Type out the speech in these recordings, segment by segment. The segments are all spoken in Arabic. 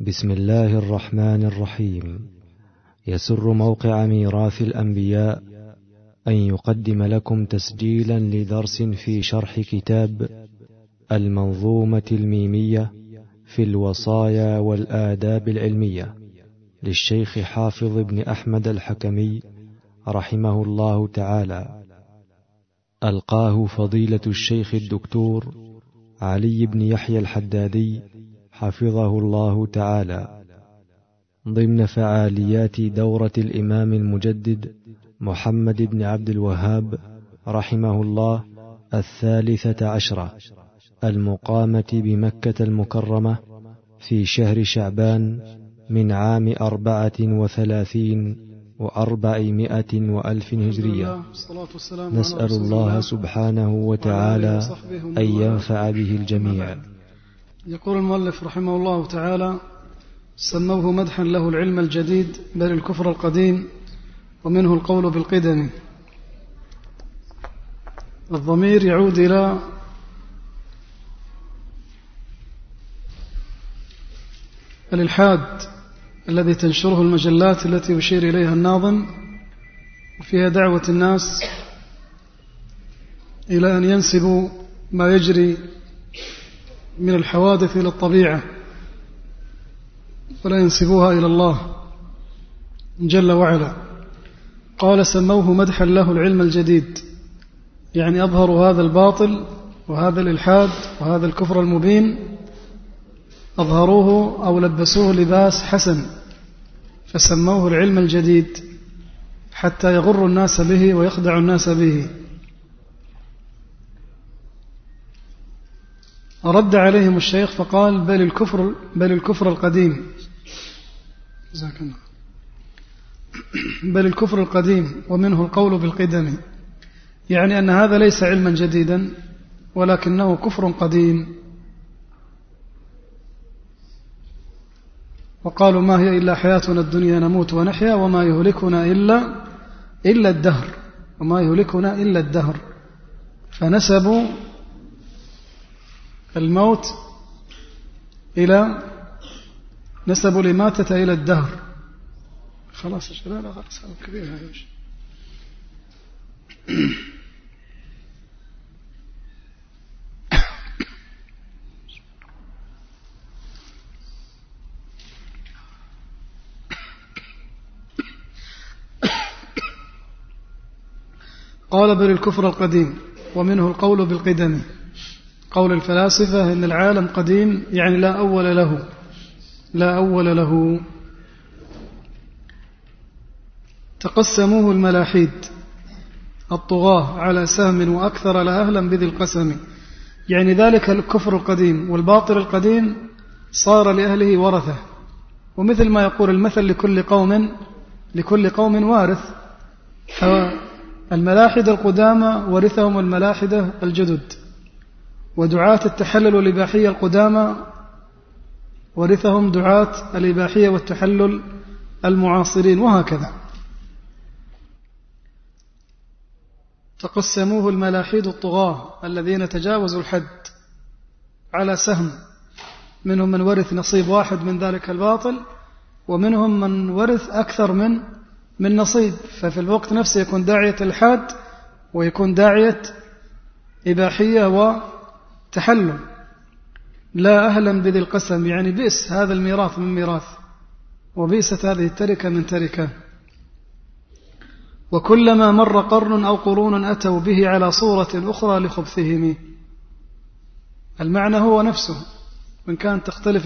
بسم الله الرحمن الرحيم. يسر موقع ميراث الأنبياء أن يقدم لكم تسجيلا لدرس في شرح كتاب المنظومة الميمية في الوصايا والآداب العلمية للشيخ حافظ بن أحمد الحكمي رحمه الله تعالى، ألقاه فضيلة الشيخ الدكتور علي بن يحيى الحدادي حفظه الله تعالى ضمن فعاليات دورة الإمام المجدد محمد بن عبد الوهاب رحمه الله 13 المقامة بمكة المكرمة في شهر شعبان من عام 34 و400 وألف هجرية. نسأل الله سبحانه وتعالى أن ينفع به الجميع. يقول المؤلف رحمه الله تعالى: سموه مدحا له العلم الجديد بل الكفر القديم ومنه القول بالقدم. الضمير يعود إلى الإلحاد الذي تنشره المجلات التي يشير إليها الناظم، وفيها دعوة الناس إلى أن ينسبوا ما يجري من الحوادث إلى الطبيعة ولا ينسبوها إلى الله جل وعلا. قال: سموه مدحا له العلم الجديد، يعني أظهروا هذا الباطل وهذا الإلحاد وهذا الكفر المبين، أظهروه أو لبسوه لباس حسن، فسموه العلم الجديد حتى يغر الناس به ويخدع الناس به. رد عليهم الشيخ فقال: بل الكفر القديم، بل الكفر القديم ومنه القول بالقدم، يعني أن هذا ليس علما جديدا ولكنه كفر قديم. وقالوا: ما هي إلا حياتنا الدنيا نموت ونحيا وما يهلكنا إلا الدهر، وما يهلكنا إلا الدهر، فنسبوا الموت نسبوا الإماتة إلى الدهر. خلاص يا شباب، لا خلاص كبير هذا. قال: بل الكفر القديم ومنه القول بالقدم. قول الفلاسفة إن العالم قديم، يعني لا أول له. تقسموه الملاحيد الطغاة على سهم وأكثر لأهلا بذي القسم، يعني ذلك الكفر القديم والباطل القديم صار لأهله ورثة، ومثل ما يقول المثل: لكل قوم وارث. الملاحد القدامى ورثهم الملاحدة الجدد، ودعاة التحلل والإباحية القدامى ورثهم دعاة الإباحية والتحلل المعاصرين، وهكذا. تقسموه الملاحيد الطغاة الذين تجاوزوا الحد على سهم، منهم من ورث نصيب واحد من ذلك الباطل، ومنهم من ورث أكثر من نصيب، ففي الوقت نفسه يكون داعية الحاد ويكون داعية إباحية وتحلل. لا أهلا بذي القسم، يعني بئس هذا الميراث من ميراث، وبئست هذه التركة من تركة. وكلما مر قرن أو قرون أتوا به على صورة أخرى لخبثهم. المعنى هو نفسه، وإن كانت تختلف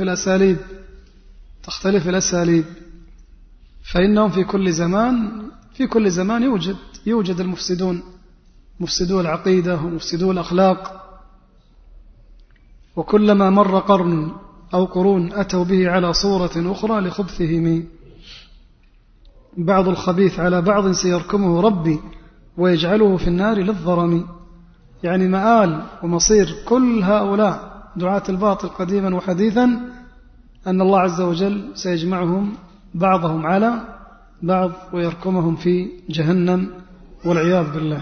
الأساليب، فإنهم في كل زمان يوجد المفسدون، مفسدو العقيدة ومفسدو الأخلاق. وكلما مر قرن أو قرون أتوا به على صورة أخرى لخبثهم. بعض الخبيث على بعض سيركمه ربي ويجعله في النار للظرم، يعني مآل ومصير كل هؤلاء دعاة الباطل قديما وحديثا أن الله عز وجل سيجمعهم بعضهم على بعض ويركمهم في جهنم والعياذ بالله.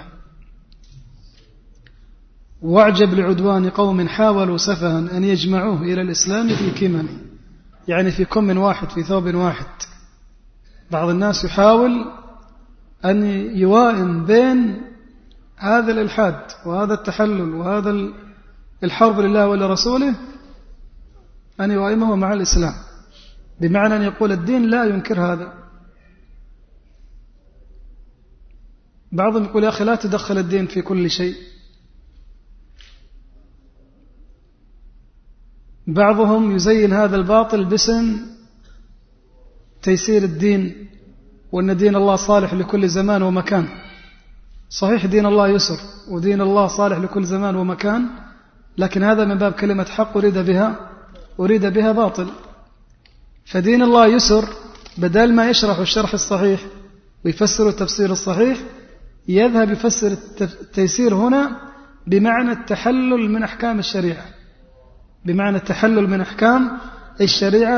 واعجب لعدوان قوم حاولوا سفها أن يجمعوه إلى الإسلام في كمم، يعني في كم واحد، في ثوب واحد. بعض الناس يحاول أن يوائم بين هذا الإلحاد وهذا التحلل وهذا الحرب لله ولرسوله، أن يوائمه مع الإسلام، بمعنى أن يقول الدين لا ينكر هذا. بعضهم يقول يا أخي لا تدخل الدين في كل شيء. بعضهم يزين هذا الباطل باسم تيسير الدين، وأن دين الله صالح لكل زمان ومكان. صحيح دين الله يسر ودين الله صالح لكل زمان ومكان، لكن هذا من باب كلمة حق أريد بها باطل. فدين الله يسر، بدل ما يشرح الشرح الصحيح ويفسر التفسير الصحيح، يذهب يفسر التيسير هنا بمعنى التحلل من أحكام الشريعة، بمعنى التحلل من أحكام الشريعة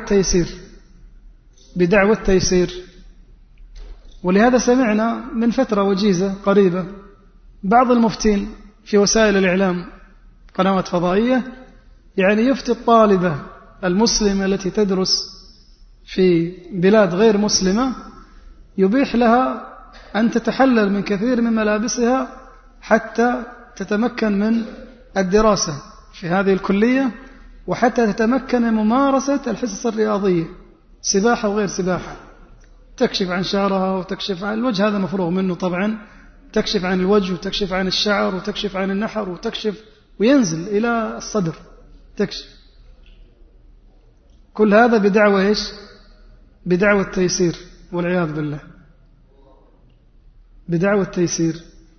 بدعوة التيسير. ولهذا سمعنا من فترة وجيزة قريبة بعض المفتين في وسائل الإعلام، قنوات فضائية، يعني يفتي الطالبة المسلمة التي تدرس في بلاد غير مسلمة، يبيح لها أن تتحلل من كثير من ملابسها حتى تتمكن من الدراسة في هذه الكلية، وحتى تتمكن من ممارسة الحصص الرياضية، سباحة وغير سباحة. تكشف عن شعرها وتكشف عن الوجه، هذا مفروغ منه طبعا، تكشف عن الوجه وتكشف عن الشعر وتكشف عن النحر وتكشف وينزل إلى الصدر تكشف. كل هذا بدعوة إيش؟ بدعوة التيسير، والعياذ بالله، بدعوة التيسير.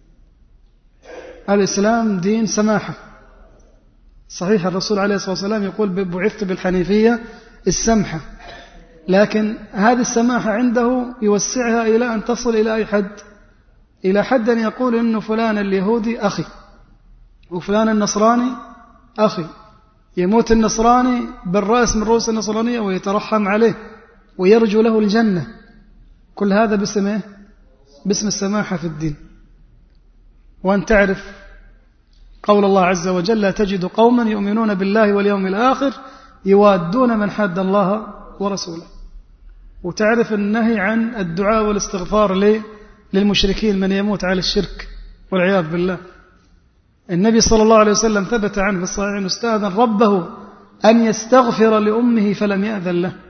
الإسلام دين سماحة. صحيح الرسول عليه الصلاة والسلام يقول بعثت بالحنيفية السمحة، لكن هذه السماحة عنده يوسعها إلى أن تصل إلى أي حد؟ إلى حد أن يقول إنه فلان اليهودي أخي وفلان النصراني أخي، يموت النصراني بالرأس من رؤوس النصرانية ويترحم عليه ويرجو له الجنة. كل هذا باسم إيه؟ باسم السماحة في الدين. وأن تعرف قول الله عز وجل لا تجد قوما يؤمنون بالله واليوم الآخر يوادون من حاد الله ورسوله. وتعرف النهي عن الدعاء والاستغفار للمشركين، من يموت على الشرك والعياذ بالله. النبي صلى الله عليه وسلم ثبت عنه في الصحيح أنه استأذن ربه أن يستغفر لأمه فلم يأذن له،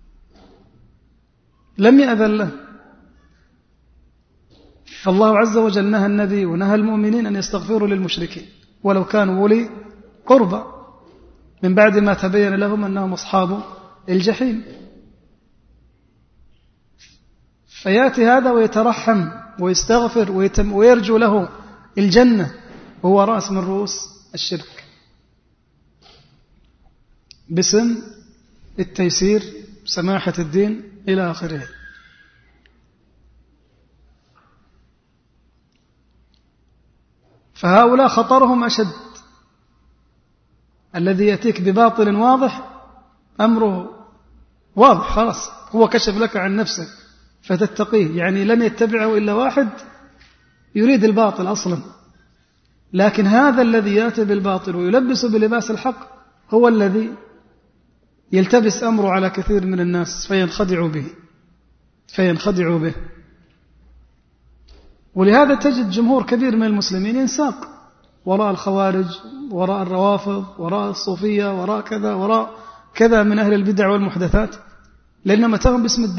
لم يأذن له. فالله عز وجل نهى النبي ونهى المؤمنين أن يستغفروا للمشركين ولو كانوا أولي قربى، من بعد ما تبين لهم أنهم أصحاب الجحيم. فيأتي هذا ويترحم ويستغفر ويرجو له الجنة، وهو رأس من رؤوس الشرك، باسم التيسير، سماحة الدين إلى آخره. فهؤلاء خطرهم أشد. الذي يأتيك بباطل واضح أمره واضح، خلاص هو كشف لك عن نفسه فتتقيه، يعني لن يتبعه إلا واحد يريد الباطل أصلا. لكن هذا الذي يأتي بالباطل ويلبس بلباس الحق هو الذي يلتبس أمره على كثير من الناس فينخدعوا به. ولهذا تجد جمهور كبير من المسلمين ينساق وراء الخوارج، وراء الروافض، وراء الصوفية، وراء كذا من أهل البدع والمحدثات، لأنهم أتوهم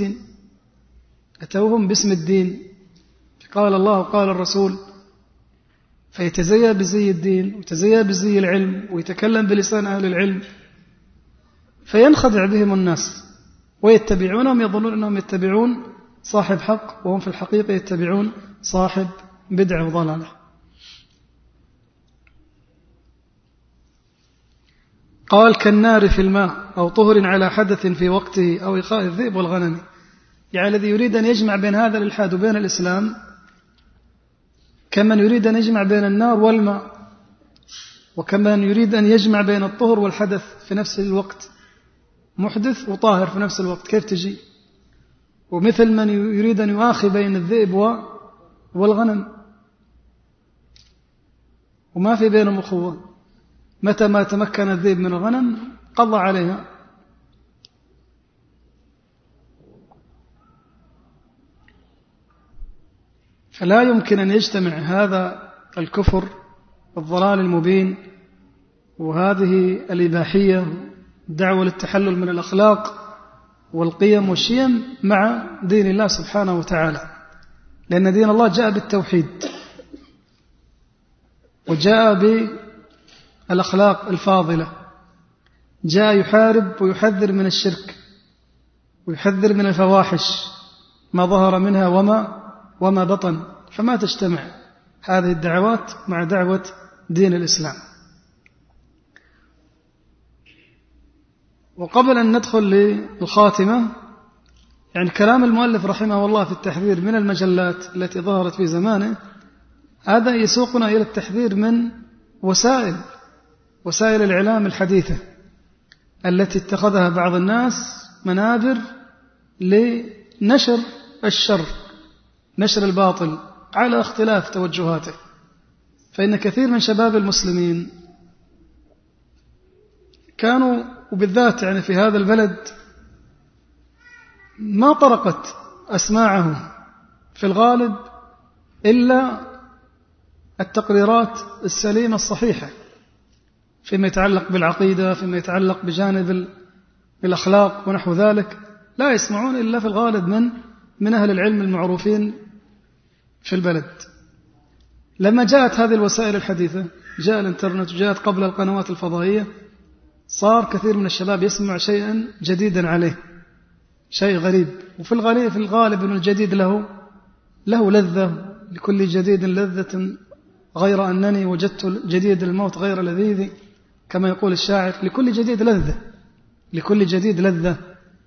باسم الدين. قال الله وقال الرسول، فيتزيى بزي الدين ويتزيى بزي العلم ويتكلم بلسان أهل العلم، فينخدع بهم الناس ويتبعونهم، يظنون أنهم يتبعون صاحب حق وهم في الحقيقة يتبعون صاحب بدع وضلالة. قال كالنار في الماء أو طهر على حدث في وقته أو إخاء الذئب والغنم. يعني الذي يريد أن يجمع بين هذا الإلحاد وبين الإسلام كمن يريد أن يجمع بين النار والماء، وكمن يريد أن يجمع بين الطهر والحدث في نفس الوقت، محدث وطاهر في نفس الوقت، كيف تجي؟ ومثل من يريد أن يؤاخي بين الذئب والغنم، وما في بينهم أخوة. متى ما تمكن الذئب من الغنم قضى عليها فلا يمكن أن يجتمع هذا الكفر والضلال المبين وهذه الإباحية الدعوة للتحلل من الأخلاق والقيم والشيم مع دين الله سبحانه وتعالى. لأن دين الله جاء بالتوحيد وجاء بالأخلاق الفاضلة، جاء يحارب ويحذر من الشرك ويحذر من الفواحش ما ظهر منها وما بطن. فما تجتمع هذه الدعوات مع دعوة دين الإسلام. وقبل أن ندخل للخاتمة، يعني كلام المؤلف رحمه الله في التحذير من المجلات التي ظهرت في زمانه، هذا يسوقنا إلى التحذير من وسائل الإعلام الحديثة التي اتخذها بعض الناس منابر لنشر الشر، نشر الباطل على اختلاف توجهاته. فإن كثير من شباب المسلمين كانوا، وبالذات يعني في هذا البلد، ما طرقت أسماعهم في الغالب إلا التقريرات السليمة الصحيحة فيما يتعلق بالعقيدة، فيما يتعلق بجانب الأخلاق ونحو ذلك. لا يسمعون إلا في الغالب من أهل العلم المعروفين في البلد. لما جاءت هذه الوسائل الحديثة، جاء الانترنت وجاءت قبل القنوات الفضائية، صار كثير من الشباب يسمع شيئا جديدا عليه، شيء غريب. وفي الغالب أن الجديد له لذة، لكل جديد لذة غير أنني وجدت جديد الموت غير لذيذ، كما يقول الشاعر، لكل جديد لذة.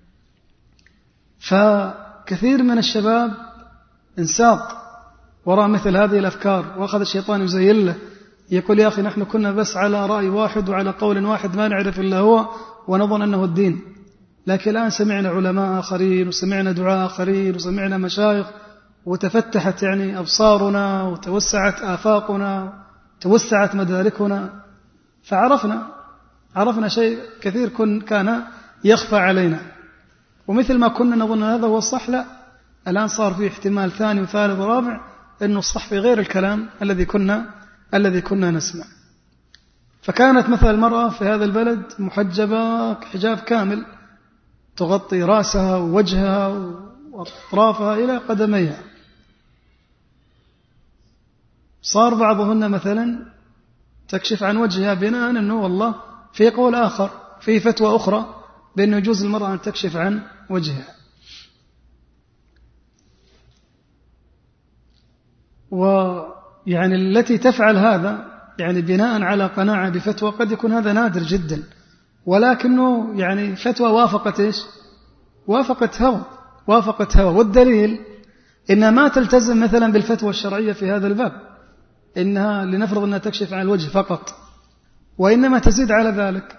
فكثير من الشباب انساق وراء مثل هذه الأفكار، وأخذ الشيطان يزين له، يقول: يا أخي نحن كنا بس على رأي واحد وعلى قول واحد ما نعرف إلا هو ونظن أنه الدين، لكن الآن سمعنا علماء آخرين وسمعنا دعاء آخرين وسمعنا مشايخ، وتفتحت يعني أبصارنا وتوسعت آفاقنا توسعت مداركنا، فعرفنا شيء كثير كان يخفى علينا. ومثل ما كنا نظن هذا هو الصح، لا، الآن صار فيه احتمال ثاني وثالث ورابع أنه الصح في غير الكلام الذي كنا نسمع. فكانت مثل المرأة في هذا البلد محجبة حجاب كامل، تغطي رأسها ووجهها وأطرافها إلى قدميها. صار بعضهن مثلا تكشف عن وجهها بناء أنه والله في قول آخر، في فتوى أخرى بأنه يجوز المرأة أن تكشف عن وجهها. ويعني التي تفعل هذا يعني بناء على قناعة بفتوى، قد يكون هذا نادر جدا، ولكنه يعني فتوى وافقت إيش؟ وافقت هوى. والدليل إنها ما تلتزم مثلا بالفتوى الشرعية في هذا الباب، إنها لنفرض أنها تكشف عن الوجه فقط، وإنما تزيد على ذلك،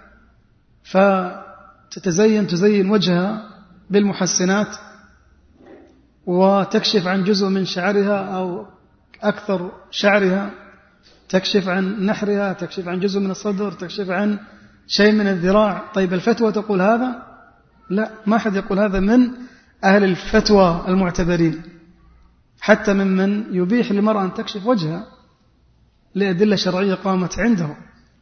تزين وجهها بالمحسنات، وتكشف عن جزء من شعرها أو أكثر شعرها، تكشف عن نحرها، تكشف عن جزء من الصدر، تكشف عن شيء من الذراع. طيب الفتوى تقول هذا؟ لا، ما حد يقول هذا من أهل الفتوى المعتبرين، حتى ممن يبيح للمرأة أن تكشف وجهها لأدلة شرعية قامت عنده.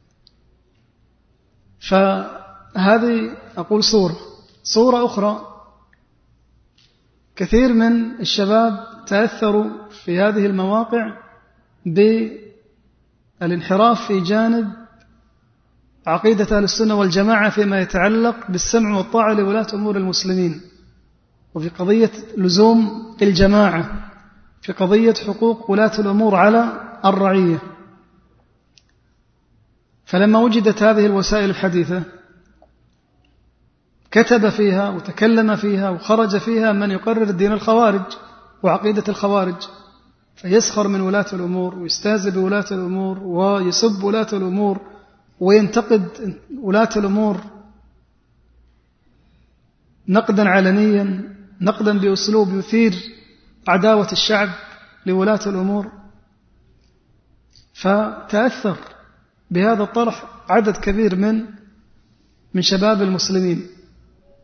فهذه أقول صورة أخرى، كثير من الشباب تأثروا في هذه المواقع بالانحراف في جانب عقيدة أهل السنة والجماعة فيما يتعلق بالسمع والطاعة لولاة أمور المسلمين، وفي قضية لزوم الجماعة، في قضية حقوق ولاة الأمور على الرعية. فلما وجدت هذه الوسائل الحديثة كتب فيها وتكلم فيها وخرج فيها من يقرر دين الخوارج وعقيدة الخوارج، فيسخر من ولاة الأمور ويستهزئ بولاة الأمور ويسب ولاة الأمور وينتقد ولاة الأمور نقدا علنيا، نقدا بأسلوب يثير عداوة الشعب لولاة الأمور. فتأثر بهذا الطرح عدد كبير من شباب المسلمين،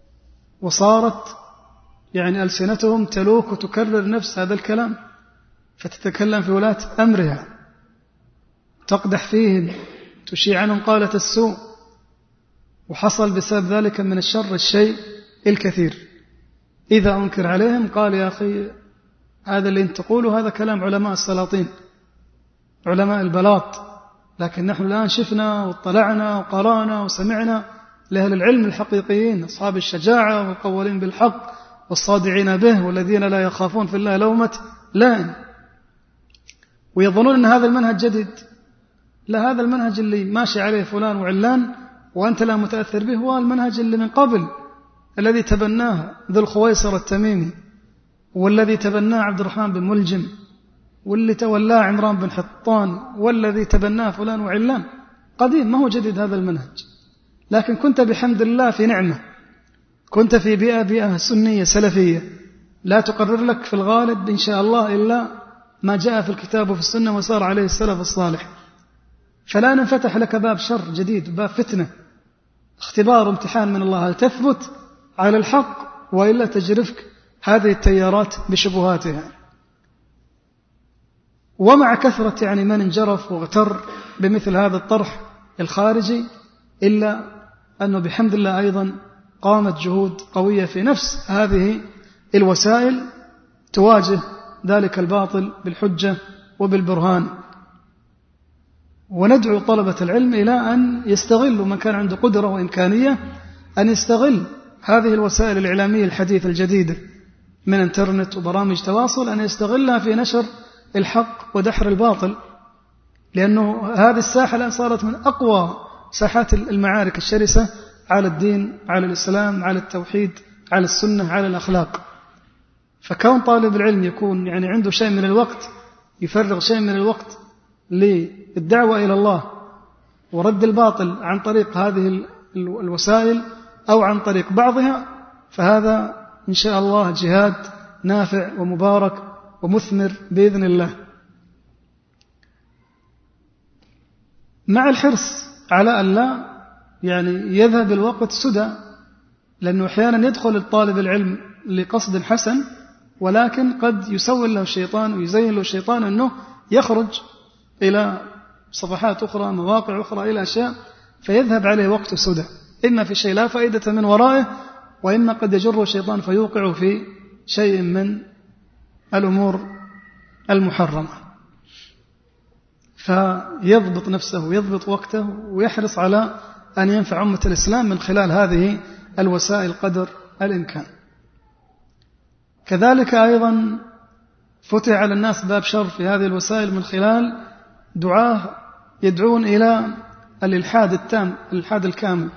وصارت يعني ألسنتهم تلوك وتكرر نفس هذا الكلام. فتتكلم في ولاة أمرها، تقدح فيهم، تشيع عنهم قالة السوء، وحصل بسبب ذلك من الشر الشيء الكثير. إذا أنكر عليهم قال يا أخي هذا اللي انت تقوله هذا كلام علماء السلاطين، علماء البلاط، لكن نحن الآن شفنا واطلعنا وقرانا وسمعنا لأهل العلم الحقيقيين، أصحاب الشجاعة والقوالين بالحق والصادعين به والذين لا يخافون في الله لومة لائم، ويظنون أن هذا المنهج جديد. لا، هذا المنهج اللي ماشي عليه فلان وعلان وأنت لا متأثر به هو المنهج اللي من قبل، الذي تبناه ذو الخويصر التميمي، والذي تبناه عبد الرحمن بن ملجم، واللي تولاه عمران بن حطان، والذي تبناه فلان وعلان. قديم، ما هو جديد هذا المنهج. لكن كنت بحمد الله في نعمة، كنت في بيئة سنية سلفية لا تقرر لك في الغالب إن شاء الله إلا ما جاء في الكتاب وفي السنة وسار عليه السلف الصالح، فلا ننفتح لك باب شر جديد، باب فتنة، اختبار وامتحان من الله، هل تثبت على الحق وإلا تجرفك هذه التيارات بشبهاتها. ومع كثرة من انجرف واغتر بمثل هذا الطرح الخارجي، إلا أنه بحمد الله أيضا قامت جهود قوية في نفس هذه الوسائل تواجه ذلك الباطل بالحجة وبالبرهان. وندعو طلبة العلم إلى أن يستغلوا، من كان عنده قدرة وإمكانية أن يستغل هذه الوسائل الإعلامية الحديثة الجديدة من انترنت وبرامج تواصل، أن يستغلها في نشر الحق ودحر الباطل، لأنه هذه الساحة الآن صارت من أقوى ساحات المعارك الشرسة على الدين، على الإسلام، على التوحيد، على السنة، على الأخلاق. فكون طالب العلم يكون عنده شيء من الوقت، يفرغ شيء من الوقت للدعوة إلى الله ورد الباطل عن طريق هذه الوسائل أو عن طريق بعضها، فهذا إن شاء الله جهاد نافع ومبارك ومثمر بإذن الله، مع الحرص على أن لا يذهب الوقت سدى، لأنه أحيانا يدخل الطالب العلم لقصد حسن، ولكن قد يسول له الشيطان ويزين له الشيطان أنه يخرج إلى صفحات أخرى، مواقع أخرى، إلى أشياء، فيذهب عليه وقت سدى، إما في شيء لا فائدة من ورائه، وإما قد يجره الشيطان فيوقع في شيء من الأمور المحرمة. فيضبط نفسه ويضبط وقته ويحرص على أن ينفع أمة الإسلام من خلال هذه الوسائل قدر الإمكان. كذلك أيضا فتح على الناس باب شر في هذه الوسائل من خلال دعاة يدعون إلى الإلحاد التام، الإلحاد الكامل،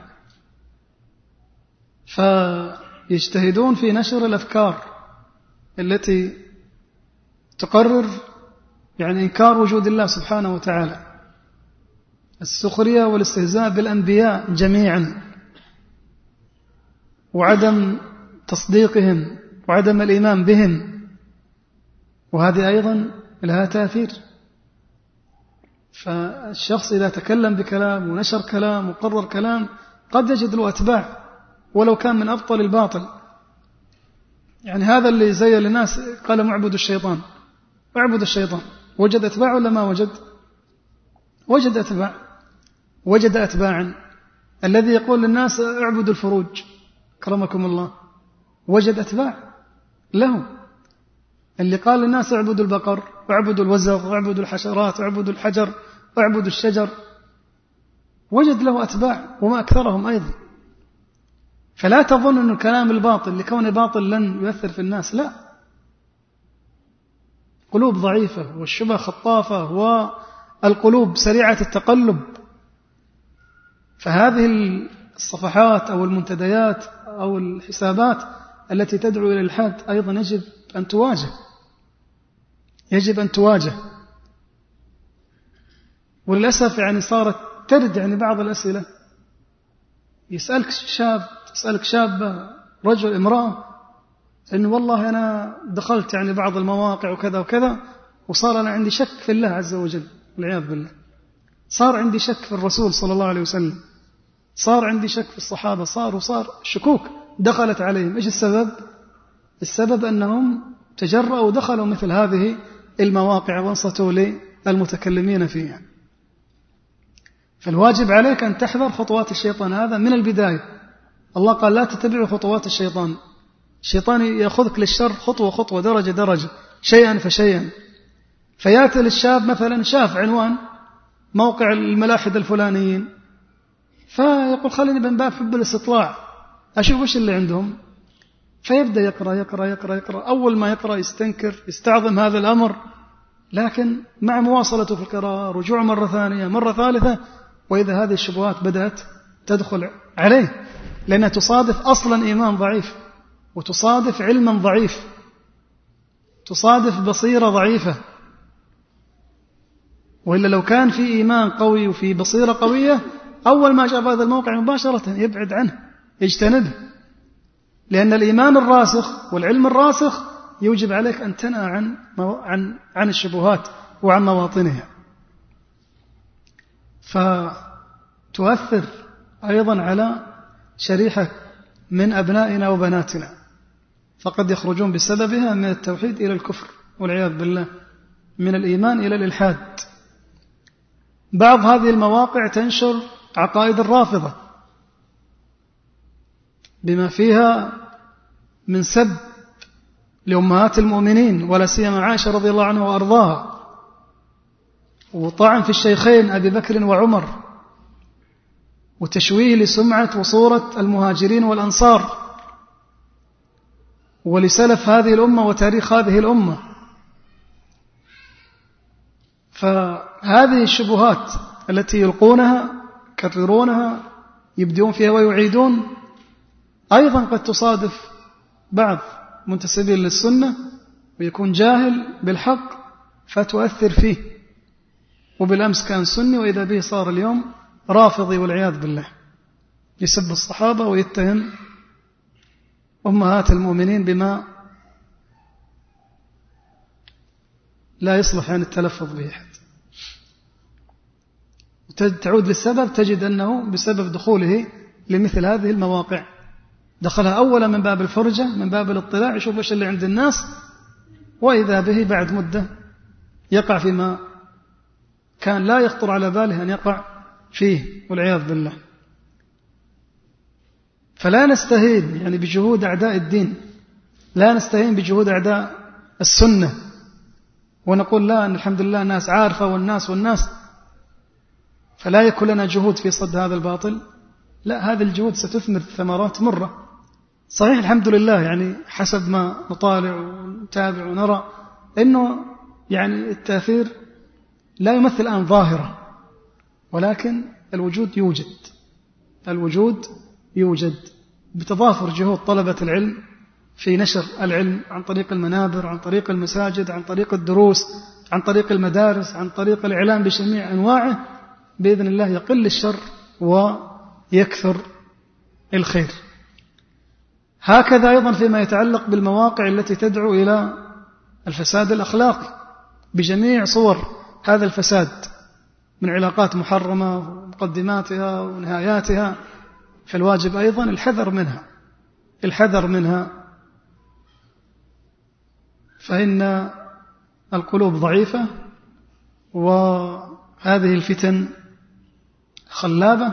فيجتهدون في نشر الأفكار التي تقرر إنكار وجود الله سبحانه وتعالى، السخرية والاستهزاء بالأنبياء جميعا، وعدم تصديقهم وعدم الإيمان بهم، وهذه أيضا لها تأثير. فالشخص إذا تكلم بكلام ونشر كلام وقرر كلام قد يجد له أتباع ولو كان من أبطل الباطل. هذا اللي زي للناس قال معبد الشيطان، اعبد الشيطان، وجد أتباع ولا ما وجد؟ وجد أتباع، وجد أتباعا. الذي يقول للناس اعبدوا الفروج كرمكم الله، وجد أتباع له. اللي قال للناس اعبدوا البقر واعبدوا الوزغ واعبدوا الحشرات واعبدوا الحجر واعبدوا الشجر، وجد له أتباع وما أكثرهم أيضا. فلا تظن أن الكلام الباطل لكون باطل لن يؤثر في الناس، لا، قلوب ضعيفة والشبه خطافة والقلوب سريعة التقلب. فهذه الصفحات أو المنتديات أو الحسابات التي تدعو إلى الإلحاد أيضا يجب أن تواجه، يجب أن تواجه. وللأسف صارت ترد بعض الأسئلة، يسألك شاب، تسألك شابة، رجل، امرأة، إنه والله أنا دخلت بعض المواقع وكذا وكذا، وصار أنا عندي شك في الله عز وجل والعياذ بالله، صار عندي شك في الرسول صلى الله عليه وسلم، صار عندي شك في الصحابة، صار شكوك دخلت عليهم. إيش السبب؟ السبب أنهم تجرأوا ودخلوا مثل هذه المواقع وانصتوا للمتكلمين فيها. فالواجب عليك أن تحذر خطوات الشيطان هذا من البداية. الله قال لا تتبعوا خطوات الشيطان. الشيطان يأخذك للشر خطوة خطوة، درجة درجة، شيئا فشيئا. فيأتي للشاب مثلا شاف عنوان موقع الملاحدة الفلانيين، فيقول خليني من باب حب الاستطلاع أشوف وش اللي عندهم. فيبدأ يقرأ يقرأ يقرأ يقرأ. أول ما يقرأ يستنكر، يستعظم هذا الأمر، لكن مع مواصلته في القراءة، رجوع مرة ثانية مرة ثالثة، وإذا هذه الشبهات بدأت تدخل عليه، لأنها تصادف أصلا إيمان ضعيف، وتصادف علما ضعيف، تصادف بصيرة ضعيفة. وإلا لو كان في إيمان قوي وفي بصيرة قوية، أول ما شاف هذا الموقع مباشرة يبعد عنه، يجتنبه. لأن الإيمان الراسخ والعلم الراسخ يوجب عليك أن تنأى عن الشبهات وعن مواطنها. فتؤثر أيضا على شريحة من أبنائنا وبناتنا، فقد يخرجون بسببها من التوحيد إلى الكفر والعياذ بالله، من الإيمان إلى الإلحاد. بعض هذه المواقع تنشر عقائد الرافضة بما فيها من سب لأمهات المؤمنين، ولا سيما عائشة رضي الله عنها وأرضاها، وطعن في الشيخين أبي بكر وعمر، وتشويه لسمعة وصورة المهاجرين والأنصار ولسلف هذه الأمة وتاريخ هذه الأمة. فهذه الشبهات التي يلقونها يكررونها، يبدون فيها ويعيدون، أيضا قد تصادف بعض منتسبين للسنة ويكون جاهل بالحق فتؤثر فيه. وبالأمس كان سني وإذا به صار اليوم رافضي والعياذ بالله، يسب الصحابة ويتهم أمهات المؤمنين بما لا يصلح عن التلفظ به أحد. تعود للسبب، تجد أنه بسبب دخوله لمثل هذه المواقع. دخلها أولا من باب الفرجة، من باب الاطلاع، يشوف وش اللي عند الناس، وإذا به بعد مدة يقع فيما كان لا يخطر على باله أن يقع فيه والعياذ بالله. فلا نستهين يعني بجهود أعداء الدين، لا نستهين بجهود أعداء السنة ونقول لا، أن الحمد لله الناس عارفة والناس فلا يكون لنا جهود في صد هذا الباطل. لا، هذه الجهود ستثمر ثمرات مرة. صحيح الحمد لله، يعني حسب ما نطالع ونتابع ونرى أنه يعني التأثير لا يمثل الآن ظاهرة، ولكن الوجود يوجد بتضافر جهود طلبة العلم في نشر العلم عن طريق المنابر، عن طريق المساجد، عن طريق الدروس، عن طريق المدارس، عن طريق الإعلام بجميع أنواعه. بإذن الله يقل الشر ويكثر الخير. هكذا أيضا فيما يتعلق بالمواقع التي تدعو إلى الفساد الأخلاقي بجميع صور هذا الفساد، من علاقات محرمة ومقدماتها ونهاياتها، فالواجب أيضا الحذر منها، فإن القلوب ضعيفة، وهذه الفتن خلابة،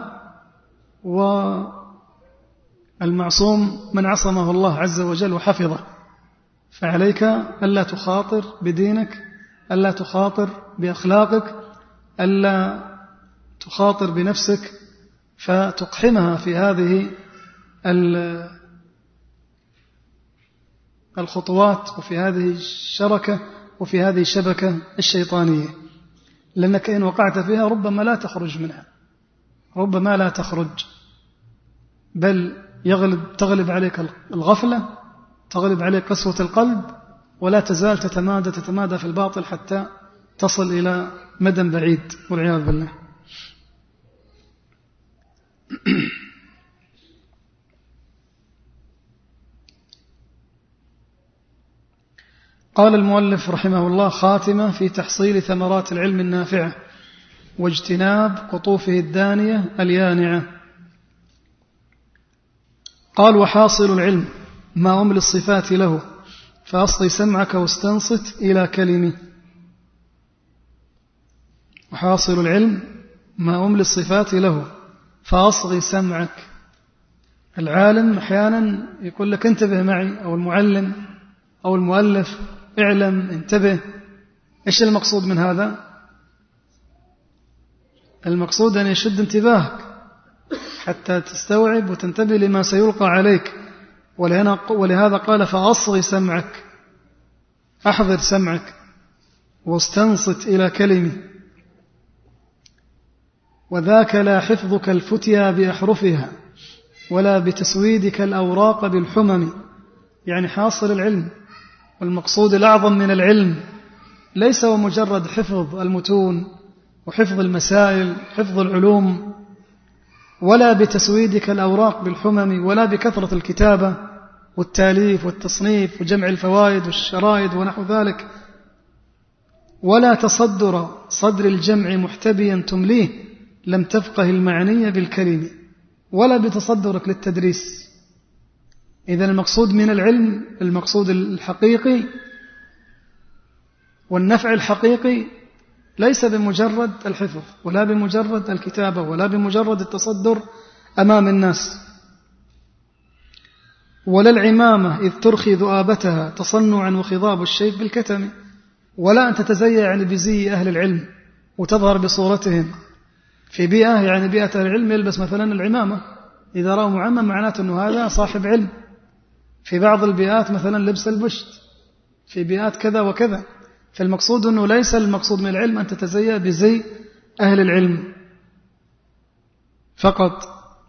والمعصوم من عصمه الله عز وجل وحفظه. فعليك ألا تخاطر بدينك، ألا تخاطر بأخلاقك، ألا تخاطر بنفسك فتقحمها في هذه الخطوات وفي هذه الشركة وفي هذه الشبكة الشيطانية، لأنك إن وقعت فيها ربما لا تخرج منها، ربما لا تخرج، بل تغلب عليك الغفلة، تغلب عليك قسوة القلب، ولا تزال تتمادى في الباطل حتى تصل إلى مدى بعيد والعياذ بالله. قال المؤلف رحمه الله: خاتمة في تحصيل ثمرات العلم النافعة واجتناب قطوفه الدانية اليانعة. قال: وحاصل العلم ما أمل الصفات له، فأصغي سمعك واستنصت إلى كلمي. وحاصل العلم ما أملي الصفات له، فأصغي سمعك. العالم أحيانا يقول لك انتبه معي، أو المعلم أو المؤلف اعلم انتبه. إيش المقصود من هذا؟ المقصود أن يشد انتباهك حتى تستوعب وتنتبه لما سيلقى عليك. ولهذا قال فأصغي سمعك، أحضر سمعك واستنصت إلى كلمة. وذاك لا حفظك الفتيا بأحرفها ولا بتسويدك الأوراق بالحمم. يعني حاصل العلم، والمقصود الأعظم من العلم ليس هو مجرد حفظ المتون وحفظ المسائل، حفظ العلوم، ولا بتسويدك الأوراق بالحمم، ولا بكثرة الكتابة والتاليف والتصنيف وجمع الفوائد والشرائد ونحو ذلك، ولا تصدر صدر الجمع محتبيا تمليه لم تفقه المعنية بالكلمة، ولا بتصدرك للتدريس. إذن المقصود من العلم، المقصود الحقيقي والنفع الحقيقي ليس بمجرد الحفظ، ولا بمجرد الكتابة، ولا بمجرد التصدر أمام الناس، ولا العمامة إذ ترخي ذؤابتها تصنعا وخضاب الشيب بالكتم، ولا أن تتزيى يعني بزي أهل العلم وتظهر بصورتهم. في بيئة يعني بيئة أهل العلم يلبس مثلا العمامة، إذا رأوا معمم معناته أنه هذا صاحب علم. في بعض البيئات مثلا لبس البشت، في بيئات كذا وكذا. فالمقصود أنه ليس المقصود من العلم أن تتزيى بزي أهل العلم فقط.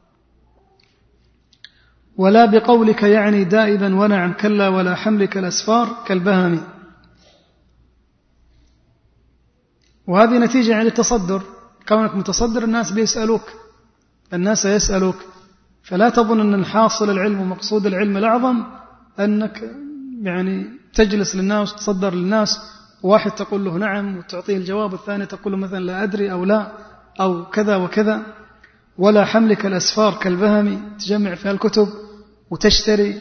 ولا بقولك يعني دائبا ونعم كلا ولا حملك الأسفار كالبهم. وهذه نتيجة عن التصدر، كونك متصدر الناس بيسألوك، الناس يسألوك، فلا تظن أن الحاصل العلم ومقصود العلم الأعظم أنك يعني تجلس للناس وتصدر للناس، واحد تقول له نعم وتعطيه الجواب، الثاني تقول له مثلا لا أدري أو لا أو كذا وكذا. ولا حملك الأسفار كالبهم، تجمع فيها الكتب وتشتري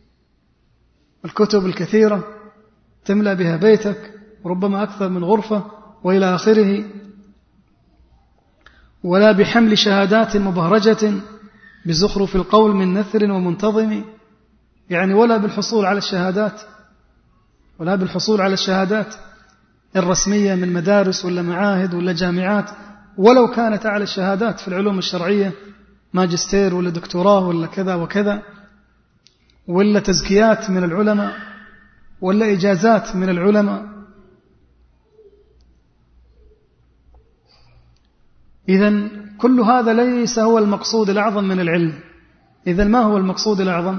الكتب الكثيرة تملأ بها بيتك وربما أكثر من غرفة وإلى آخره. ولا بحمل شهادات مبهرجة بزخرف القول من نثر ومنتظم، يعني ولا بالحصول على الشهادات، ولا بالحصول على الشهادات الرسمية من مدارس ولا معاهد ولا جامعات، ولو كانت أعلى الشهادات في العلوم الشرعية، ماجستير ولا دكتوراه ولا كذا وكذا، ولا تزكيات من العلماء ولا إجازات من العلماء. إذن كل هذا ليس هو المقصود الأعظم من العلم. إذن ما هو المقصود الأعظم؟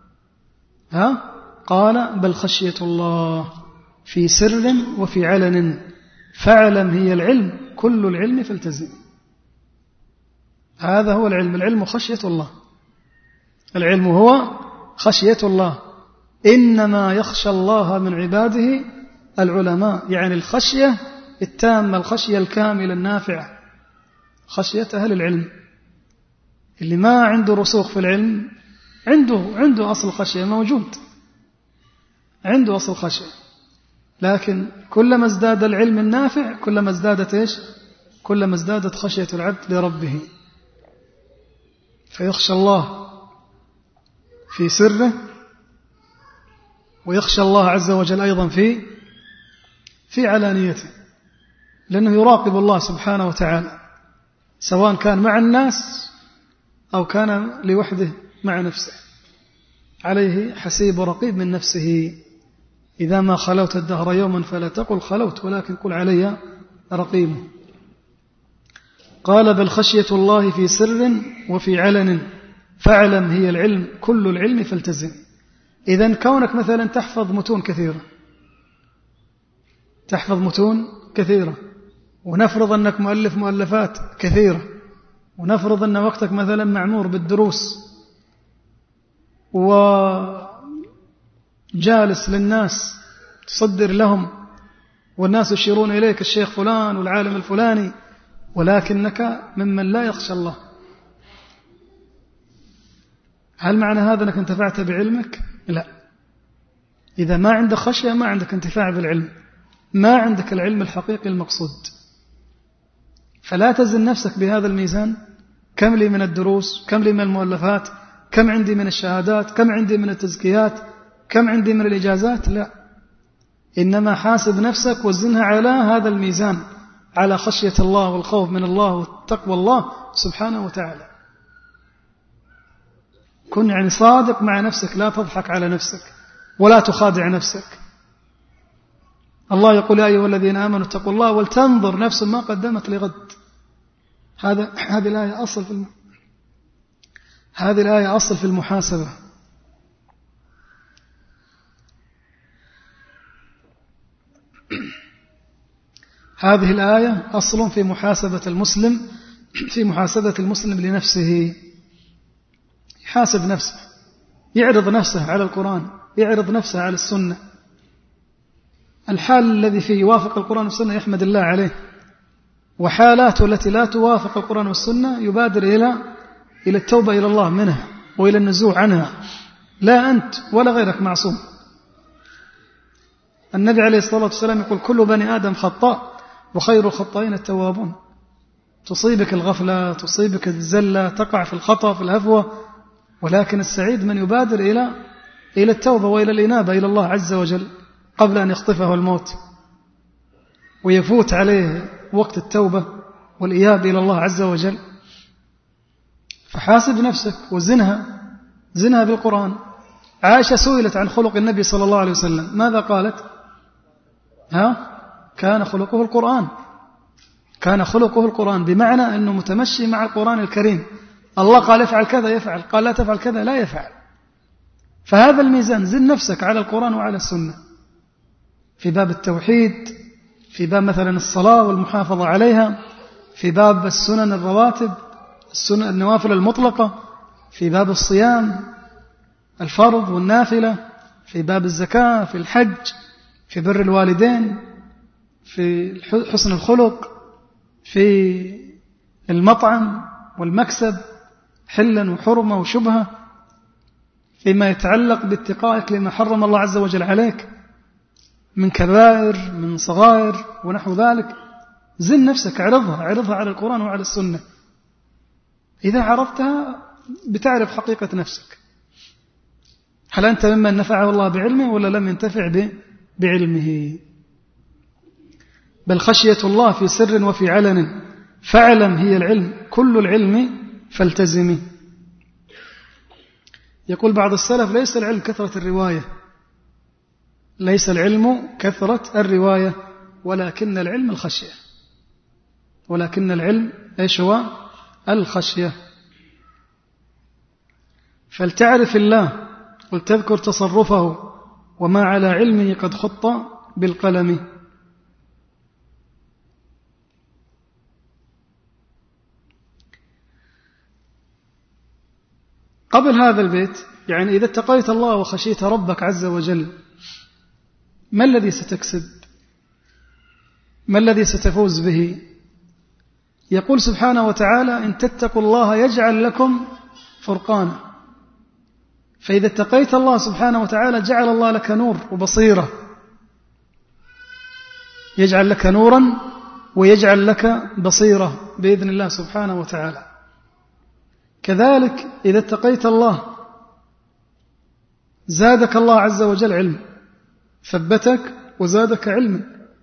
قال بل خشية الله في سر وفي علن فاعلم هي العلم كل العلم فالتزم. هذا هو العلم، العلم خشية الله، العلم هو خشية الله. إنما يخشى الله من عباده العلماء، يعني الخشية التامة، الخشية الكاملة النافعة، خشية أهل العلم. اللي ما عنده رسوخ في العلم عنده أصل خشية موجود، عنده أصل خشية، لكن كلما ازداد العلم النافع كلما ازدادت إيش؟ كلما ازدادت خشية العبد لربه. فيخشى الله في سره، ويخشى الله عز وجل أيضا في علانيته، لأنه يراقب الله سبحانه وتعالى، سواء كان مع الناس أو كان لوحده مع نفسه. عليه حسيب ورقيب من نفسه. إذا ما خلوت الدهر يوما فلا تقل خلوت، ولكن قل علي رقيب. قال بل خشية الله في سر وفي علن فاعلم هي العلم كل العلم فالتزم. إذن كونك مثلا تحفظ متون كثيرة، تحفظ متون كثيرة، ونفرض أنك مؤلف مؤلفات كثيرة، ونفرض أن وقتك مثلا معمور بالدروس وجالس للناس تصدر لهم، والناس يشيرون إليك الشيخ فلان والعالم الفلاني، ولكنك ممن لا يخشى الله. هل معنى هذا أنك انتفعت بعلمك؟ لا. إذا ما عندك خشية ما عندك انتفاع بالعلم، ما عندك العلم الحقيقي المقصود. فلا تزن نفسك بهذا الميزان، كم لي من الدروس، كم لي من المؤلفات، كم عندي من الشهادات، كم عندي من التزكيات، كم عندي من الإجازات. لا، إنما حاسب نفسك وزنها على هذا الميزان، على خشية الله والخوف من الله والتقوى الله سبحانه وتعالى. كن يعني صادق مع نفسك، لا تضحك على نفسك ولا تخادع نفسك. الله يقول: يا أيها الذين آمنوا اتقوا الله ولتنظر نفس ما قدمت لغد. هذه الآية أصل في المحاسبة. هذه الآية أصل في محاسبة المسلم لنفسه. يحاسب نفسه، يعرض نفسه على القرآن، يعرض نفسه على السنة. الحال الذي فيه يوافق القرآن والسنة يحمد الله عليه، وحالاته التي لا توافق القرآن والسنة يبادر إلى التوبة إلى الله منها وإلى النزوع عنها. لا أنت ولا غيرك معصوم. النبي عليه الصلاة والسلام يقول: كل بني آدم خطاء وخير الخطائين التوابون. تصيبك الغفلة، تصيبك الزلة، تقع في الخطأ في الهفوة، ولكن السعيد من يبادر إلى التوبة وإلى الإنابة إلى الله عز وجل قبل أن يخطفه الموت ويفوت عليه وقت التوبة والإياب إلى الله عز وجل. فحاسب نفسك وزنها بالقرآن. عائشة سئلت عن خلق النبي صلى الله عليه وسلم، ماذا قالت؟ كان خلقه القرآن. كان خلقه القرآن، بمعنى أنه متمشي مع القرآن الكريم. الله قال افعل كذا يفعل، قال لا تفعل كذا لا يفعل. فهذا الميزان، زن نفسك على القرآن وعلى السنة في باب التوحيد، في باب مثلا الصلاة والمحافظة عليها، في باب السنن الرواتب، النوافل المطلقة، في باب الصيام الفرض والنافلة، في باب الزكاة، في الحج، في بر الوالدين، في حسن الخلق، في المطعم والمكسب، حلا وحرمة وشبهة، فيما يتعلق باتقائك لما حرم الله عز وجل عليك من كبائر من صغائر ونحو ذلك. زن نفسك، اعرضها على القرآن وعلى السنة. إذا عرفتها بتعرف حقيقة نفسك. هل أنت ممن نفعه الله بعلمه ولا لم ينتفع بعلمه؟ بل خشية الله في سر وفي علن، فاعلم هي العلم، كل العلم فالتزمي. يقول بعض السلف: ليس العلم كثرة الرواية، ليس العلم كثرة الرواية، ولكن العلم الخشية. ولكن العلم ايش هو؟ الخشية. فلتعرف الله ولتذكر تصرفه، وما على علمه قد خط بالقلم. قبل هذا البيت، يعني إذا اتقيت الله وخشيت ربك عز وجل، ما الذي ستكسب؟ ما الذي ستفوز به؟ يقول سبحانه وتعالى: إن تتقوا الله يجعل لكم فرقانا. فإذا اتقيت الله سبحانه وتعالى جعل الله لك نور وبصيرة، يجعل لك نورا ويجعل لك بصيرة بإذن الله سبحانه وتعالى. كذلك إذا اتقيت الله زادك الله عز وجل علم، ثبتك وزادك علما.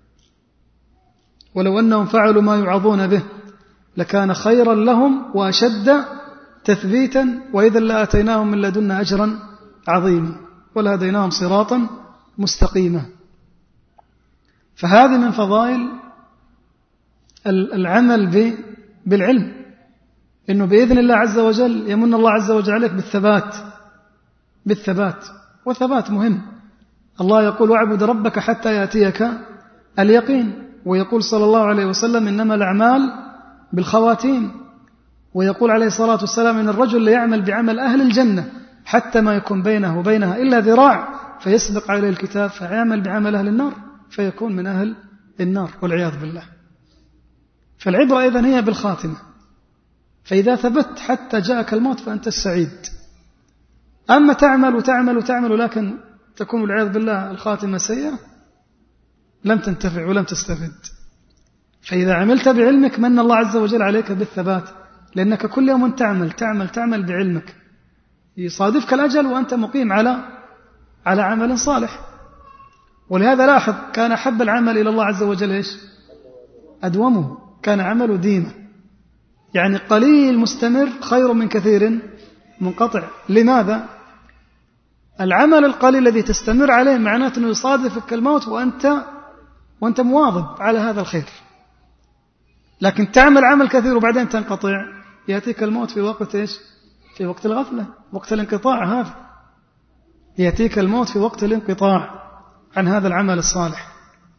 ولو أنهم فعلوا ما يوعظون به لكان خيرا لهم وأشد تثبيتا، وإذا لآتيناهم من لدنا أجرا عظيما ولهديناهم صراطا مستقيما. فهذه من فضائل العمل بالعلم، إنه بإذن الله عز وجل يمن الله عز وجل عليك بالثبات، والثبات مهم. الله يقول: واعبد ربك حتى يأتيك اليقين. ويقول صلى الله عليه وسلم: إنما الأعمال بالخواتيم. ويقول عليه الصلاة والسلام: إن الرجل ليعمل بعمل أهل الجنة حتى ما يكون بينه وبينها إلا ذراع فيسبق عليه الكتاب فيعمل بعمل أهل النار فيكون من أهل النار والعياذ بالله. فالعبرة إذن هي بالخاتمة. فإذا ثبت حتى جاءك الموت فأنت السعيد. أما تعمل وتعمل وتعمل ولكن تكون والعياذ بالله الخاتمة سيئة، لم تنتفع ولم تستفد. فإذا عملت بعلمك من الله عز وجل عليك بالثبات، لأنك كل يوم تعمل بعلمك، يصادفك الأجل وأنت مقيم على عمل صالح. ولهذا لاحظ كان أحب العمل إلى الله عز وجل إيش؟ أدومه، كان عمله ديمه، يعني قليل مستمر خير من كثير منقطع. لماذا؟ العمل القليل الذي تستمر عليه معناته أنه يصادفك الموت وأنت مواظب على هذا الخير. لكن تعمل عمل كثير وبعدين تنقطع، يأتيك الموت في وقت إيش؟ في وقت الغفلة، وقت الانقطاع. هذا يأتيك الموت في وقت الانقطاع عن هذا العمل الصالح.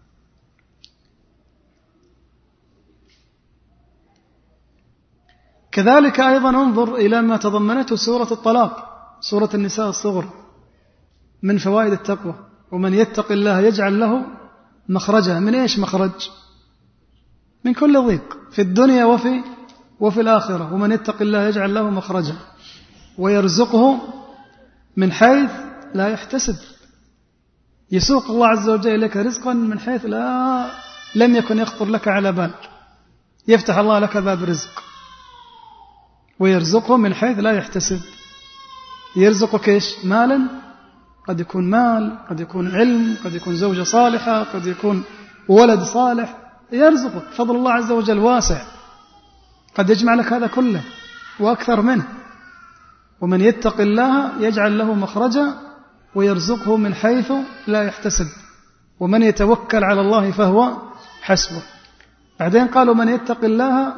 كذلك أيضا انظر إلى ما تضمنته سورة الطلاق، سورة النساء الصغرى، من فوائد التقوى: ومن يتق الله يجعل له مخرجا. من إيش مخرج؟ من كل ضيق في الدنيا وفي الآخرة. ومن يتق الله يجعل له مخرجا ويرزقه من حيث لا يحتسب. يسوق الله عز وجل إليك رزقا من حيث لم يكن يخطر لك على بال. يفتح الله لك باب رزق ويرزقه من حيث لا يحتسب. يرزقك إيش؟ مالا، قد يكون مال، قد يكون علم، قد يكون زوجة صالحة، قد يكون ولد صالح. يرزقك، فضل الله عز وجل واسع، قد يجمع لك هذا كله وأكثر منه. ومن يتق الله يجعل له مخرجا ويرزقه من حيث لا يحتسب ومن يتوكل على الله فهو حسبه. بعدين قالوا من يتق الله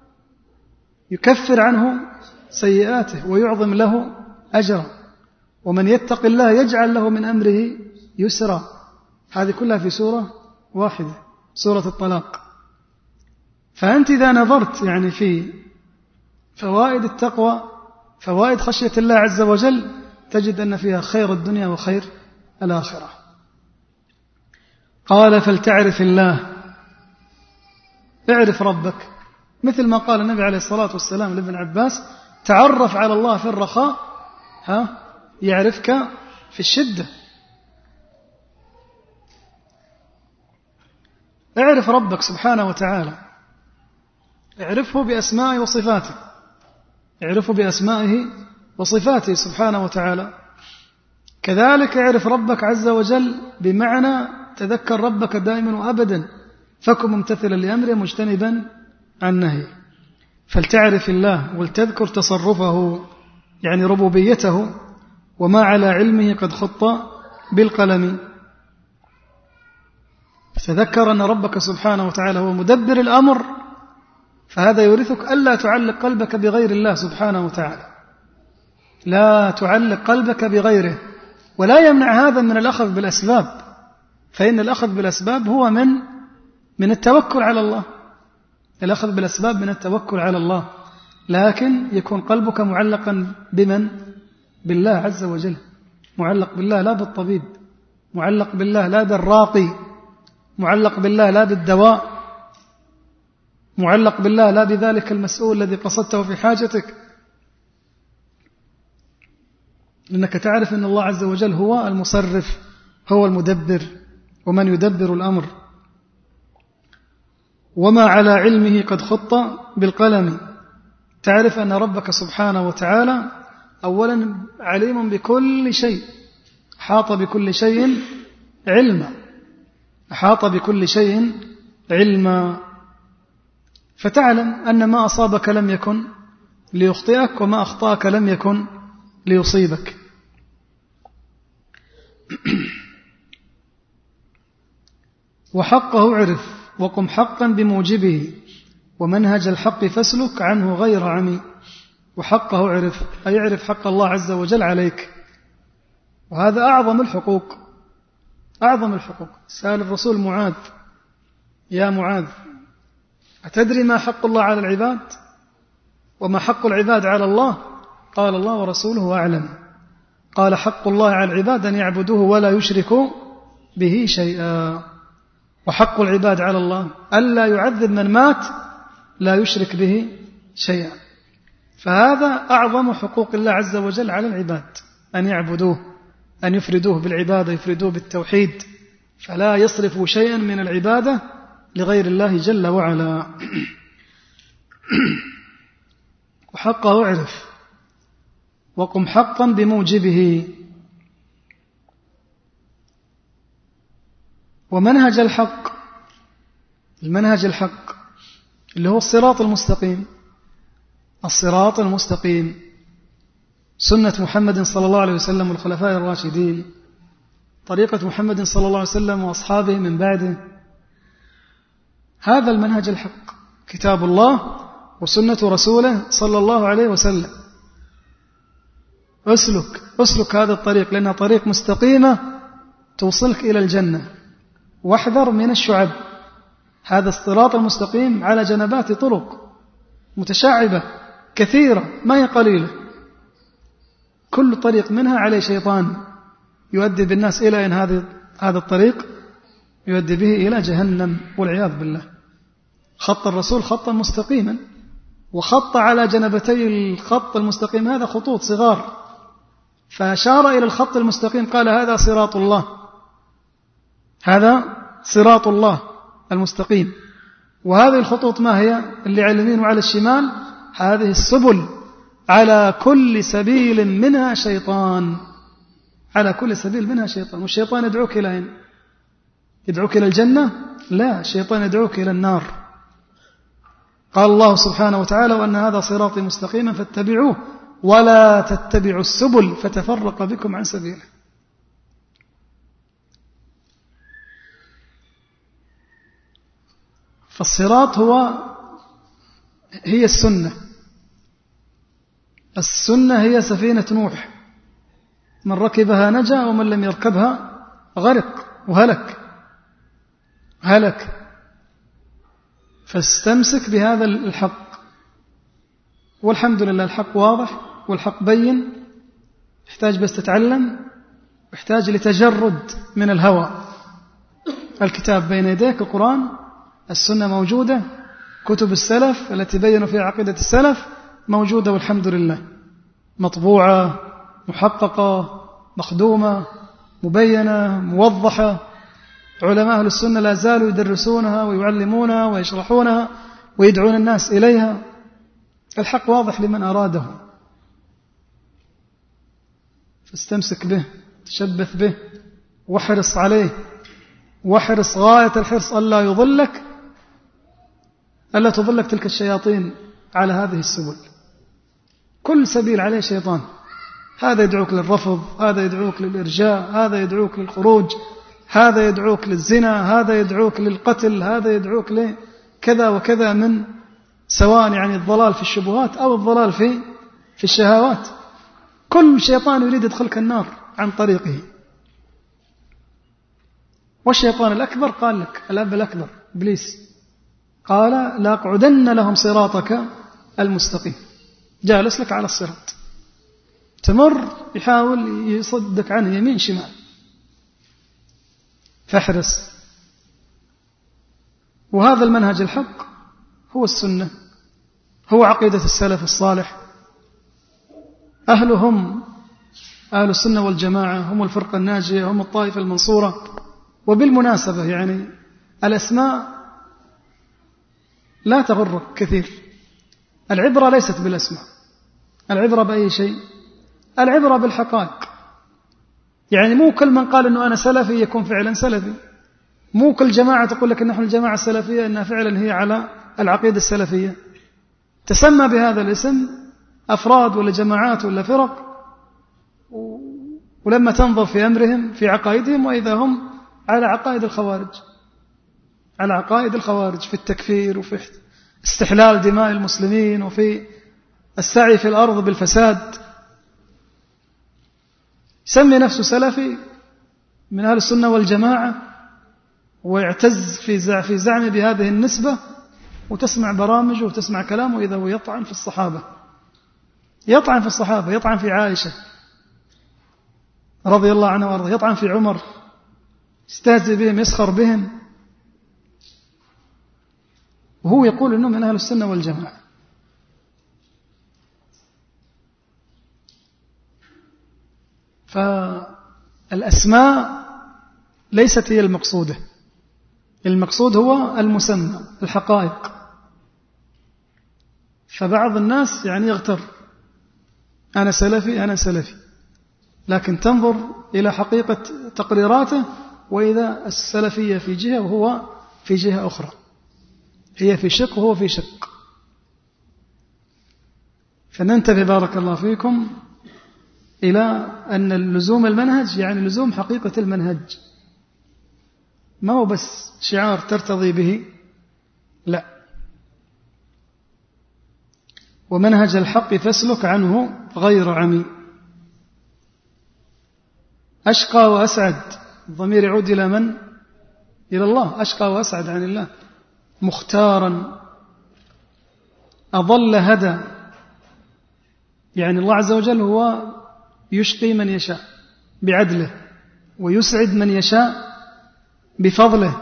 يكفر عنه سيئاته ويعظم له أجرا، ومن يتق الله يجعل له من أمره يسرا. هذه كلها في سورة واحدة، سورة الطلاق. فأنت إذا نظرت يعني في فوائد التقوى، فوائد خشية الله عز وجل، تجد أن فيها خير الدنيا وخير الآخرة. قال فلتعرف الله، اعرف ربك، مثل ما قال النبي عليه الصلاة والسلام لابن عباس: تعرف على الله في الرخاء يعرفك في الشدة. اعرف ربك سبحانه وتعالى، اعرفه بأسمائه وصفاته، اعرفه بأسمائه وصفاته سبحانه وتعالى. كذلك اعرف ربك عز وجل بمعنى تذكر ربك دائما وأبدا، فكن ممتثلا لأمره مجتنبا عن نهيه. فلتعرف الله ولتذكر تصرفه، يعني ربوبيته، وما على علمه قد خط بالقلم. فتذكر أن ربك سبحانه وتعالى هو مدبر الأمر، فهذا يورثك ألا تعلق قلبك بغير الله سبحانه وتعالى، لا تعلق قلبك بغيره. ولا يمنع هذا من الأخذ بالأسباب، فإن الأخذ بالأسباب هو من التوكل على الله، الأخذ بالأسباب من التوكل على الله، لكن يكون قلبك معلقا بمن؟ بالله عز وجل، معلق بالله لا بالطبيب، معلق بالله لا بالراقي، معلق بالله لا بالدواء، معلق بالله لا بذلك المسؤول الذي قصدته في حاجتك، لأنك تعرف أن الله عز وجل هو المصرف، هو المدبر، ومن يدبر الأمر. وما على علمه قد خط بالقلم، تعرف أن ربك سبحانه وتعالى أولا عليم بكل شيء، أحاط بكل شيء علما، أحاط بكل شيء علما. فتعلم أن ما أصابك لم يكن ليخطئك، وما أخطأك لم يكن ليصيبك. وحقه اعرف وقم حقا بموجبه، ومنهج الحق فاسلك عنه غير عمي. وحقه اعرف، أي اعرف حق الله عز وجل عليك، وهذا أعظم الحقوق، أعظم الحقوق. سأل الرسول معاذ: يا معاذ، أتدري ما حق الله على العباد وما حق العباد على الله؟ قال: الله ورسوله أعلم. قال: حق الله على العباد أن يعبدوه ولا يشركوا به شيئا، وحق العباد على الله ألا يعذب من مات لا يشرك به شيئا. فهذا أعظم حقوق الله عز وجل على العباد، أن يعبدوه، أن يفردوه بالعبادة، يفردوه بالتوحيد، فلا يصرفوا شيئا من العبادة لغير الله جل وعلا. وحقه اعرف وقم حقا بموجبه. ومنهج الحق، المنهج الحق اللي هو الصراط المستقيم، الصراط المستقيم سنة محمد صلى الله عليه وسلم والخلفاء الراشدين، طريقة محمد صلى الله عليه وسلم وأصحابه من بعده. هذا المنهج الحق، كتاب الله وسنة رسوله صلى الله عليه وسلم. أسلك هذا الطريق، لأنها طريق مستقيمة توصلك إلى الجنة. واحذر من الشعب. هذا الصراط المستقيم على جنبات طرق متشعبة كثيرة ما هي قليلة، كل طريق منها عليه شيطان يؤدي بالناس إلى أن هذا الطريق يؤدي به إلى جهنم والعياذ بالله. خط الرسول خطا مستقيما، وخط على جنبتي الخط المستقيم هذا خطوط صغار، فأشار إلى الخط المستقيم قال هذا صراط الله، هذا صراط الله المستقيم. وهذه الخطوط ما هي؟ اللي على اليمين وعلى الشمال، هذه السبل، على كل سبيل منها شيطان، على كل سبيل منها شيطان. والشيطان يدعوك إلى أين؟ يدعوك إلى الجنة؟ لا، الشيطان يدعوك إلى النار. قال الله سبحانه وتعالى وأن هذا صراطي مستقيما فاتبعوه ولا تتبعوا السبل فتفرق بكم عن سبيله. فالصراط هي السنة. السنة هي سفينة نوح، من ركبها نجا ومن لم يركبها غرق وهلك. فاستمسك بهذا الحق، والحمد لله الحق واضح والحق بين، يحتاج بس تتعلم، يحتاج لتجرد من الهوى. الكتاب بين يديك، القرآن، السنة موجودة، كتب السلف التي بينوا فيها عقيدة السلف موجودة والحمد لله، مطبوعة، محققة، مخدومة، مبينة، موضحة. علماء أهل السنة لا زالوا يدرسونها ويعلمونها ويشرحونها ويدعون الناس إليها. الحق واضح لمن أراده، فاستمسك به، تشبث به، واحرص عليه، واحرص غاية الحرص ألا تضلك تلك الشياطين على هذه السبل. كل سبيل عليه شيطان، هذا يدعوك للرفض، هذا يدعوك للإرجاء، هذا يدعوك للخروج، هذا يدعوك للزنا، هذا يدعوك للقتل، هذا يدعوك لكذا وكذا، من سواء يعني الضلال في الشبهات أو الضلال في الشهوات. كل شيطان يريد يدخلك النار عن طريقه. والشيطان الأكبر قال لك، الأب الأكبر إبليس قال لأقعدن لهم صراطك المستقيم، جالس لك على الصراط، تمر يحاول يصدك عنه يمين شمال. فاحرص. وهذا المنهج الحق هو السنة، هو عقيدة السلف الصالح. أهل السنة والجماعة، هم الفرقة الناجية، هم الطائفة المنصورة. وبالمناسبة يعني الأسماء لا تغرك كثير، العبرة ليست بالأسماء، العبرة بأي شيء؟ العبرة بالحقائق. يعني مو كل من قال أنه أنا سلفي يكون فعلا سلفي، مو كل جماعة تقول لك نحن الجماعة السلفية أنها فعلا هي على العقيدة السلفية. تسمى بهذا الاسم أفراد ولا جماعات ولا فرق، ولما تنظر في أمرهم في عقائدهم وإذا هم على عقائد الخوارج، على عقائد الخوارج في التكفير وفي استحلال دماء المسلمين وفي السعي في الأرض بالفساد. يسمي نفسه سلفي من أهل السنة والجماعة ويعتز في زعمه بهذه النسبة، وتسمع برامجه وتسمع كلامه إذا هو يطعن في الصحابة، يطعن في الصحابة، يطعن في عائشة رضي الله عنها وارضاها، يطعن في عمر، يستهزئ بهم، يسخر بهم، وهو يقول إنه من أهل السنة والجماعة. فالأسماء ليست هي المقصودة، المقصود هو المسمى، الحقائق. فبعض الناس يعني يغتر، أنا سلفي أنا سلفي، لكن تنظر إلى حقيقة تقريراته، وإذا السلفية في جهة وهو في جهة أخرى، هي في شق وهو في شق. فننتبه بارك الله فيكم إلى أن اللزوم المنهج يعني لزوم حقيقة المنهج، ما هو بس شعار ترتضي به، لا. ومنهج الحق فاسلك عنه غير عمي. أشقى وأسعد، الضمير يعود إلى من؟ إلى الله. أشقى وأسعد عن الله. مختارا، أضل هدى، يعني الله عز وجل هو يشقي من يشاء بعدله، ويسعد من يشاء بفضله،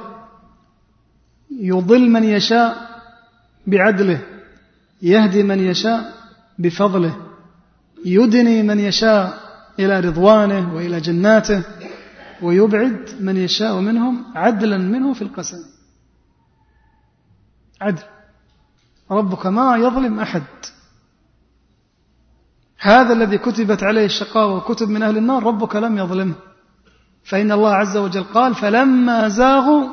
يضل من يشاء بعدله، يهدي من يشاء بفضله، يدني من يشاء إلى رضوانه وإلى جناته، ويبعد من يشاء منهم عدلا منه في القسم. عدل، ربك ما يظلم أحد. هذا الذي كتبت عليه الشقاوة وكتب من أهل النار ربك لم يظلمه، فإن الله عز وجل قال فلما زاغوا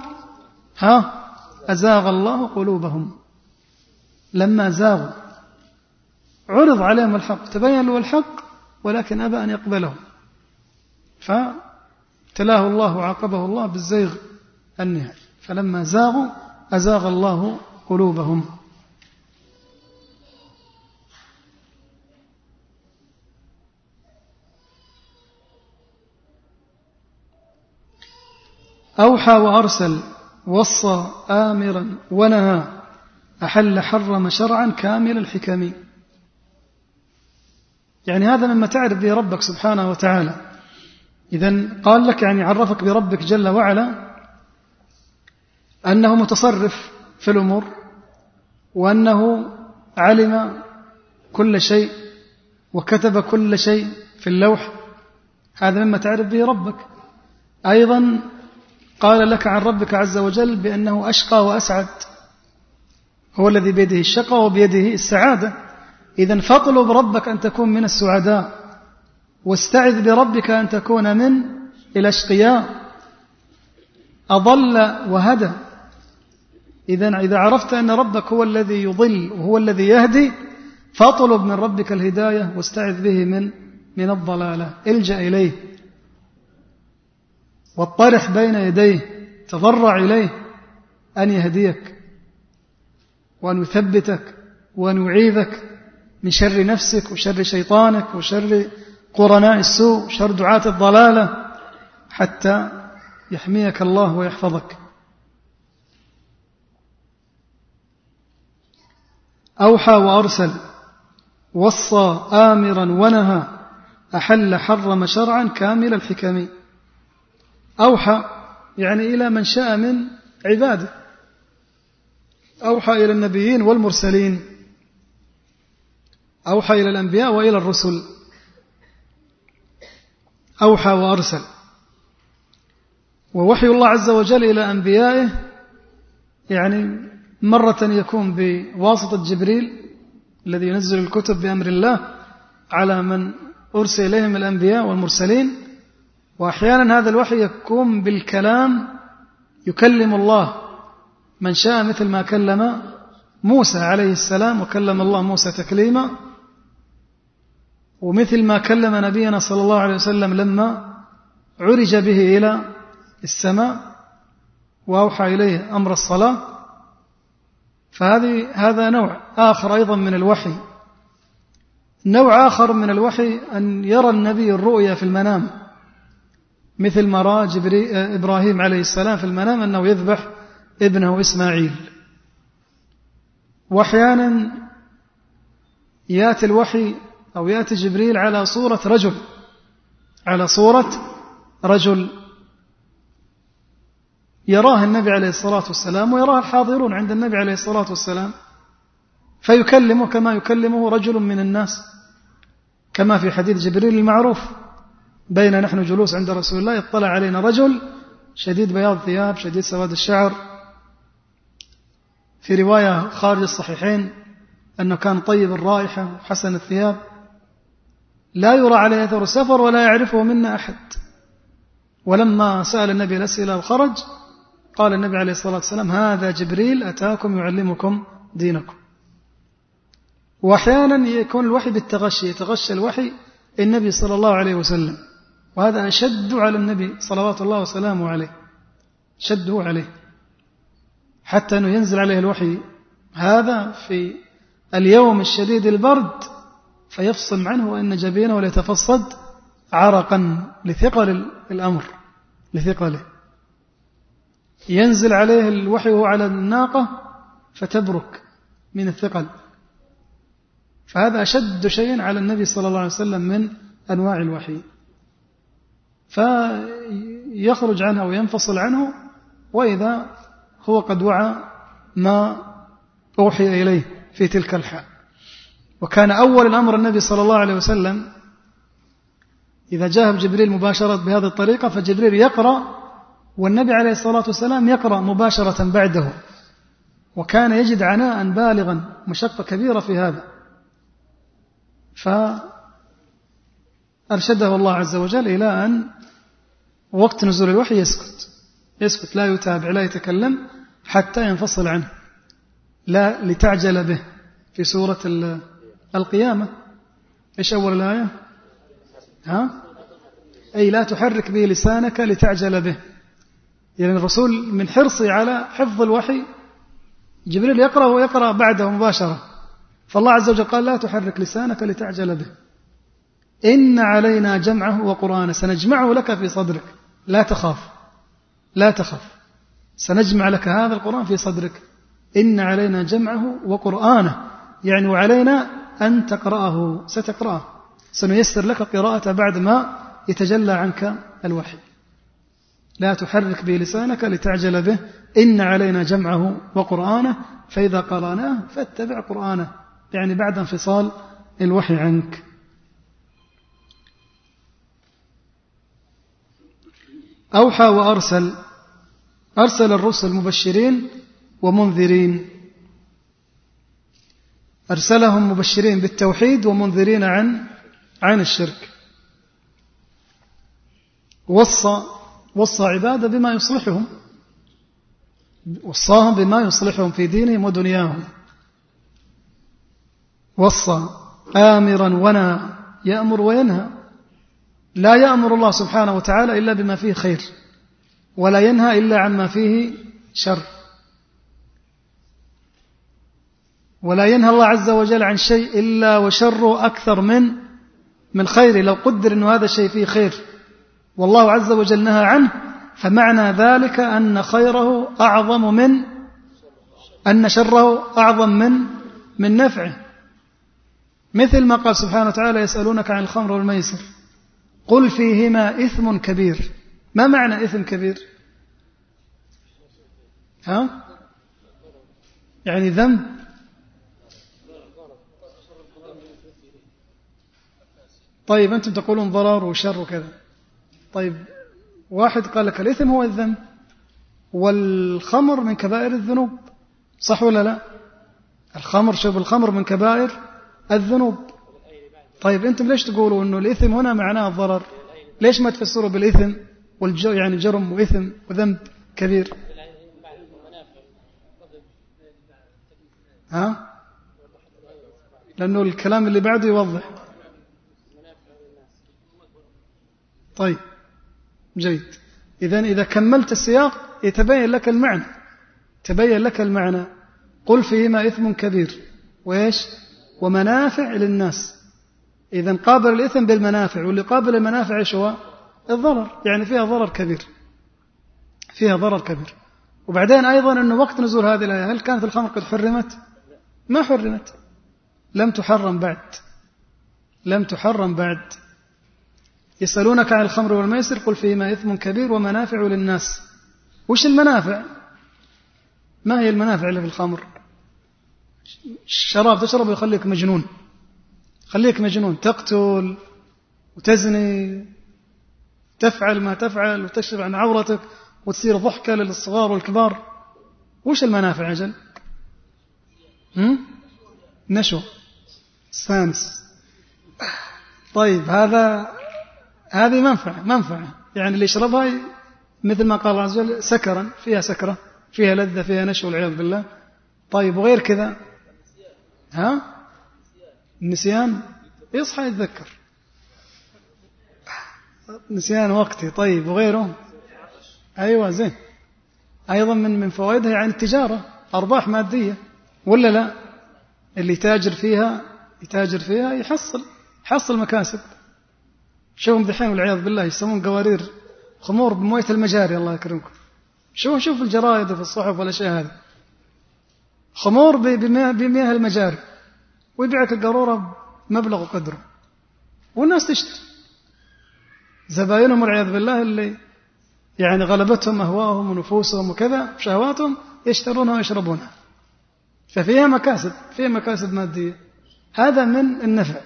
أزاغ الله قلوبهم. لما زاغوا عرض عليهم الحق، تبين له الحق ولكن أبى أن يقبله، فتلاه الله وعاقبه الله بالزيغ النهائي. فلما زاغوا أزاغ الله قلوبهم. أوحى وأرسل، وصى آمرا ونهى، أحل حرم شرعا كامل الحكم. يعني هذا مما تعرف به ربك سبحانه وتعالى. إذن قال لك يعني عرفك بربك جل وعلا أنه متصرف في الأمور، وأنه علم كل شيء وكتب كل شيء في اللوح. هذا مما تعرف به ربك. أيضا قال لك عن ربك عز وجل بأنه أشقى وأسعد، هو الذي بيده الشقى وبيده السعادة. إذن فاطلب ربك أن تكون من السعداء، واستعذ بربك أن تكون من الأشقياء. أضل وهدى. إذن إذا عرفت أن ربك هو الذي يضل وهو الذي يهدي، فاطلب من ربك الهداية واستعذ به من الضلالة. الجأ إليه واطرح بين يديه، تضرع إليه أن يهديك وأن يثبتك وأن يعيذك من شر نفسك وشر شيطانك وشر قرناء السوء وشر دعاة الضلالة، حتى يحميك الله ويحفظك. أوحى وأرسل، وصى آمرا ونهى، أحل حرم شرعا كامل الحكم. أوحى يعني إلى من شاء من عباده، أوحى إلى النبيين والمرسلين، أوحى إلى الأنبياء وإلى الرسل. أوحى وأرسل. ووحي الله عز وجل إلى أنبيائه يعني مرة يكون بواسطة جبريل الذي ينزل الكتب بأمر الله على من أرسل إليهم الأنبياء والمرسلين، وأحيانا هذا الوحي يكون بالكلام، يكلم الله من شاء، مثل ما كلم موسى عليه السلام وكلم الله موسى تكليما، ومثل ما كلم نبينا صلى الله عليه وسلم لما عرج به إلى السماء وأوحى إليه أمر الصلاة. هذا نوع آخر أيضا من الوحي. نوع آخر من الوحي أن يرى النبي الرؤيا في المنام، مثل ما رأى إبراهيم عليه السلام في المنام أنه يذبح ابنه إسماعيل. وأحيانا يأتي الوحي أو يأتي جبريل على صورة رجل، على صورة رجل يراه النبي عليه الصلاة والسلام ويراه الحاضرون عند النبي عليه الصلاة والسلام، فيكلمه كما يكلمه رجل من الناس، كما في حديث جبريل المعروف: بين نحن جلوس عند رسول الله اطلع علينا رجل شديد بياض الثياب شديد سواد الشعر في رواية خارج الصحيحين أنه كان طيب الرائحة وحسن الثياب، لا يرى عليه أثر السفر ولا يعرفه منا أحد. ولما سأل النبي الأسئلة وخرج قال النبي عليه الصلاة والسلام: هذا جبريل أتاكم يعلمكم دينكم. وأحيانا يكون الوحي بالتغشي، يتغشى الوحي النبي صلى الله عليه وسلم، وهذا أشد على النبي صلوات الله وسلامه عليه، شده عليه حتى أنه ينزل عليه الوحي هذا في اليوم الشديد البرد فيفصم عنه وإن جبينه ليتفصد عرقا لثقل الأمر، لثقله. ينزل عليه الوحي وهو على الناقة فتبرك من الثقل. فهذا أشد شيء على النبي صلى الله عليه وسلم من أنواع الوحي، فيخرج عنه وينفصل عنه وإذا هو قد وعى ما أوحي إليه في تلك الحال. وكان أول الأمر النبي صلى الله عليه وسلم إذا جاء جبريل مباشرة بهذه الطريقة فجبريل يقرأ والنبي عليه الصلاة والسلام يقرأ مباشرة بعده، وكان يجد عناء بالغا، مشقة كبيرة في هذا. فأرشده الله عز وجل إلى أن وقت نزول الوحي يسكت لا يتابع لا يتكلم حتى ينفصل عنه، لا لتعجل به. في سورة القيامة إيش أول الآية؟ أي لا تحرك به لسانك لتعجل به. يعني الرسول من حرصه على حفظ الوحي جبريل يقرأ ويقرأ بعده مباشرة، فالله عز وجل قال: لا تحرك لسانك لتعجل به، إن علينا جمعه وقرآنه، سنجمعه لك في صدرك، لا تخف سنجمع لك هذا القرآن في صدرك، إن علينا جمعه وقرآنه، يعني وعلينا أن تقرأه، ستقرأه، سنيسر لك قراءة بعد ما يتجلى عنك الوحي. لا تحرك به لسانك لتعجل به، إن علينا جمعه وقرآنه، فإذا قرأناه فاتبع قرآنه، يعني بعد انفصال الوحي عنك. أوحى وأرسل، أرسل الرسل مبشرين ومنذرين، أرسلهم مبشرين بالتوحيد ومنذرين عن الشرك. وصى عباده بما يصلحهم، وصاهم بما يصلحهم في دينهم ودنياهم. وصى آمرا ونهى، يأمر وينهى، لا يأمر الله سبحانه وتعالى إلا بما فيه خير، ولا ينهى إلا عما فيه شر، ولا ينهى الله عز وجل عن شيء إلا وشره أكثر من خيره. لو قدر أن هذا الشيء فيه خير والله عز وجل نهى عنه، فمعنى ذلك أن خيره أعظم أن شره أعظم من نفعه. مثل ما قال سبحانه وتعالى: يسألونك عن الخمر والميسر قل فيهما إثم كبير. ما معنى إثم كبير؟ يعني ذنب. طيب أنتم تقولون ضرر وشر وكذا، طيب واحد قال لك الإثم هو الذنب والخمر من كبائر الذنوب، صح ولا لا؟ شرب الخمر من كبائر الذنوب. طيب أنتم ليش تقولوا أنه الإثم هنا معناه الضرر؟ ليش ما تفسروا بالإثم يعني جرم وإثم وذنب كبير؟ لأنه الكلام اللي بعده يوضح. طيب جيد. إذا كملت السياق يتبين لك المعنى. قل فيهما إثم كبير وإيش؟ ومنافع للناس. إذن قابل الإثم بالمنافع، واللي قابل المنافع إيش هو؟ الضرر، يعني فيها ضرر كبير. وبعدين أيضا أنه وقت نزول هذه الآية هل كانت الخمر قد حرمت؟ ما حرمت، لم تحرم بعد. يسألونك عن الخمر والميسر قل فيهما إثم كبير ومنافع للناس. وش المنافع؟ ما هي المنافع اللي في الخمر؟ الشراب تشرب ويخليك مجنون، تقتل وتزني، تفعل ما تفعل وتكشف عن عورتك وتصير ضحكة للصغار والكبار. وش المنافع أجل؟ نشوة سانس. طيب هذه منفعة يعني اللي يشربها مثل ما قال الله عز وجل سكرا، فيها سكرة، فيها لذة، فيها نشوة والعياذ بالله. طيب وغير كذا النسيان، يصحى يتذكر، نسيان وقتي. طيب وغيره؟ أيوة زين. أيضا من فوائدها يعني التجارة، أرباح مادية ولا لا؟ اللي يتاجر فيها يحصل مكاسب. شوفهم دحين والعياذ بالله يسمون قوارير خمور بموية المجاري، الله يكرمكم. شوف الجرائد في الصحف والأشياء هذه، خمور بمياه المجاري، ويبيعك القارورة مبلغ وقدره، والناس تشتري. زباينهم والعياذ بالله اللي يعني غلبتهم أهواءهم ونفوسهم وكذا شهواتهم يشترونها ويشربونها. ففيها مكاسب مادية، هذا من النفع.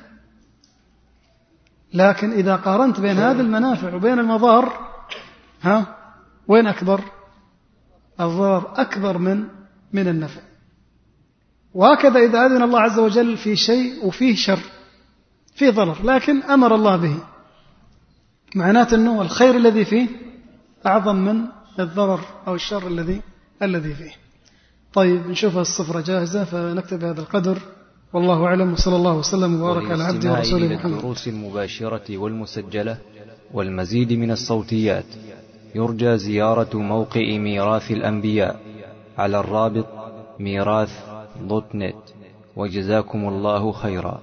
لكن إذا قارنت بين هذه المنافع وبين المضار، وين أكبر؟ الضرر أكبر من النفع. وهكذا إذا أذن الله عز وجل في شيء وفيه شر، فيه ضرر، لكن أمر الله به، معناته أنه الخير الذي فيه أعظم من الضرر أو الشر الذي فيه. طيب نشوف الصفرة جاهزة، فنكتب هذا القدر، والله أعلم، وصلى الله وسلم وبارك على عبده ورسوله محمد. الدروس المباشرة والمسجلة والمزيد من الصوتيات يرجى زيارة موقع ميراث الأنبياء على الرابط ميراث.net. وجزاكم الله خيرا.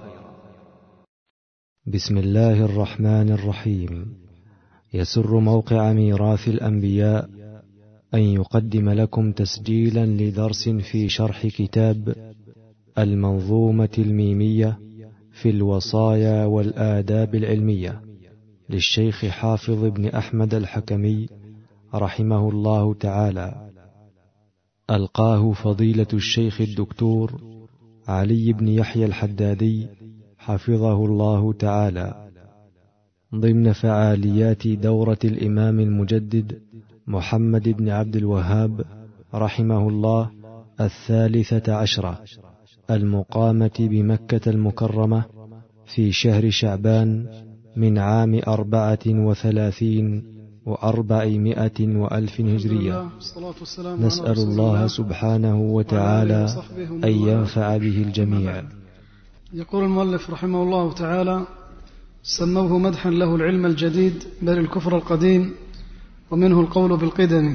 بسم الله الرحمن الرحيم. يسر موقع ميراث الأنبياء أن يقدم لكم تسجيلا لدرس في شرح كتاب المنظومة الميمية في الوصايا والآداب العلمية للشيخ حافظ بن أحمد الحكمي رحمه الله تعالى، ألقاه فضيلة الشيخ الدكتور علي بن يحيى الحدادي حفظه الله تعالى، ضمن فعاليات دورة الإمام المجدد محمد بن عبد الوهاب رحمه الله 13 المقامة بمكة المكرمة في شهر شعبان من عام 34 و400 وألف هجرية. نسأل الله سبحانه وتعالى أن ينفع به الجميع. يقول المؤلف رحمه الله تعالى: سموه مدحا له العلم الجديد بل الكفر القديم، ومنه القول بالقدم.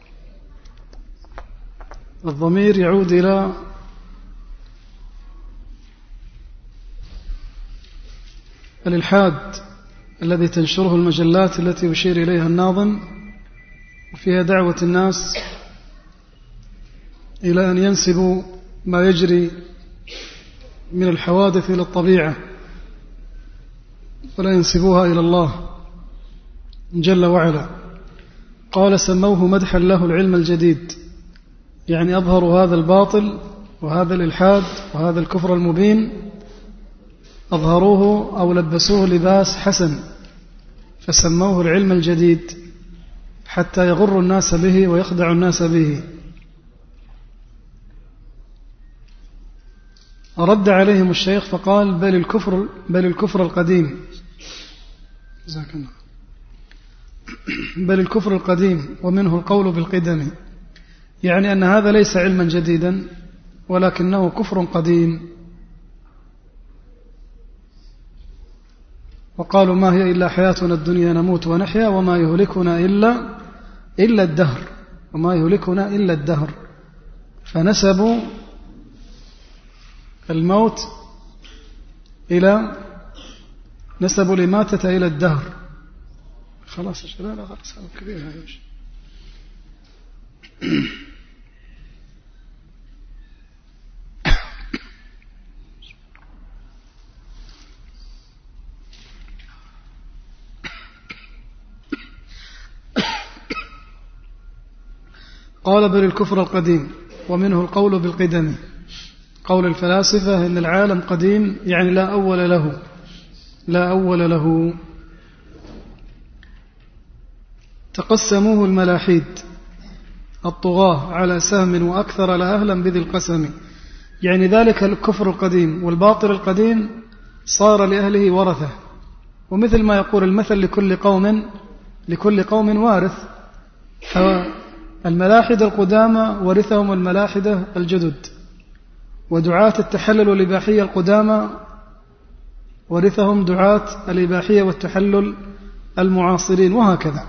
الضمير يعود إلى الإلحاد الذي تنشره المجلات التي يشير إليها الناظم، وفيها دعوة الناس إلى أن ينسبوا ما يجري من الحوادث إلى الطبيعة، ولا ينسبوها إلى الله جل وعلا. قال: سموه مدحا له العلم الجديد، يعني أظهروا هذا الباطل وهذا الإلحاد وهذا الكفر المبين، أظهروه أو لبسوه لباس حسن، فسموه العلم الجديد حتى يغروا الناس به ويخدعوا الناس به. رد عليهم الشيخ فقال: بل الكفر القديم، بل الكفر القديم ومنه القول بالقدم، يعني أن هذا ليس علما جديدا ولكنه كفر قديم. وقالوا: ما هي إلا حياتنا الدنيا نموت ونحيا وما يهلكنا إلا الدهر، وما يهلكنا إلا الدهر. فنسبوا الموت نسبوا الإماتة إلى الدهر. خلاص يا شباب، لا خلاص كبير هذا. قال: بل الكفر القديم ومنه القول بالقدم. قول الفلاسفة إن العالم قديم، يعني لا أول له. تقسموه الملاحيد الطغاة على سهم وأكثر لا أهلا بذي القسم، يعني ذلك الكفر القديم والباطل القديم صار لأهله ورثة. ومثل ما يقول المثل لكل قوم وارث، فالملاحدة القدامى ورثهم الملاحدة الجدد، ودعاة التحلل والإباحية القدامى ورثهم دعاة الإباحية والتحلل المعاصرين، وهكذا.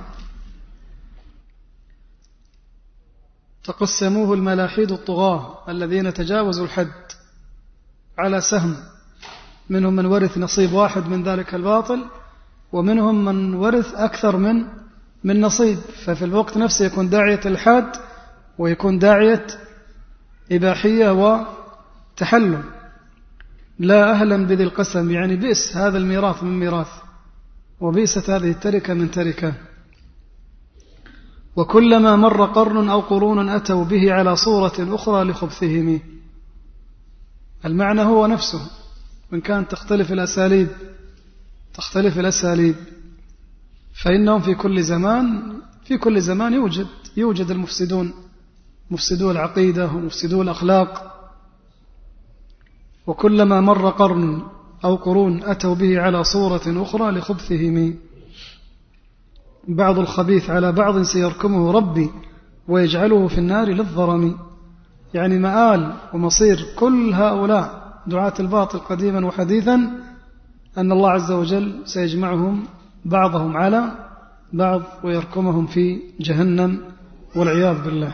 تقسموه الملاحيد الطغاة الذين تجاوزوا الحد على سهم، منهم من ورث نصيب واحد من ذلك الباطل، ومنهم من ورث أكثر من نصيب. ففي الوقت نفسه يكون داعية الحاد ويكون داعية إباحية وتحلل. لا أهلا بذي القسم، يعني بئس هذا الميراث من ميراث، وبئست هذه التركة من تركة. وكلما مر قرن أو قرون أتوا به على صورة أخرى لخبثهم. المعنى هو نفسه، من كان تختلف الأساليب فإنهم في كل زمان يوجد المفسدون، مفسدو العقيدة ومفسدو الأخلاق. وكلما مر قرن أو قرون أتوا به على صورة أخرى لخبثهم. بعض الخبيث على بعض سيركمه ربي ويجعله في النار للظرم. يعني مآل ومصير كل هؤلاء دعاة الباطل قديما وحديثا أن الله عز وجل سيجمعهم بعضهم على بعض ويركمهم في جهنم والعياذ بالله.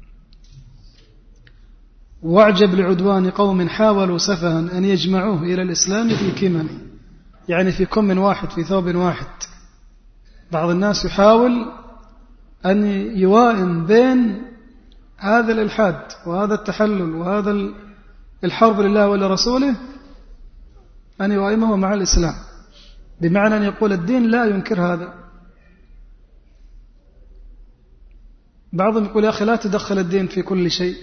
واعجب لعدوان قوم حاولوا سفها أن يجمعوه إلى الإسلام في كمم، يعني في كم واحد، في ثوب واحد. بعض الناس يحاول أن يوائم بين هذا الإلحاد وهذا التحلل وهذا الحرب لله ولرسوله، أن يوائمه مع الإسلام، بمعنى أن يقول الدين لا ينكر هذا. بعضهم يقول يا أخي لا تدخل الدين في كل شيء.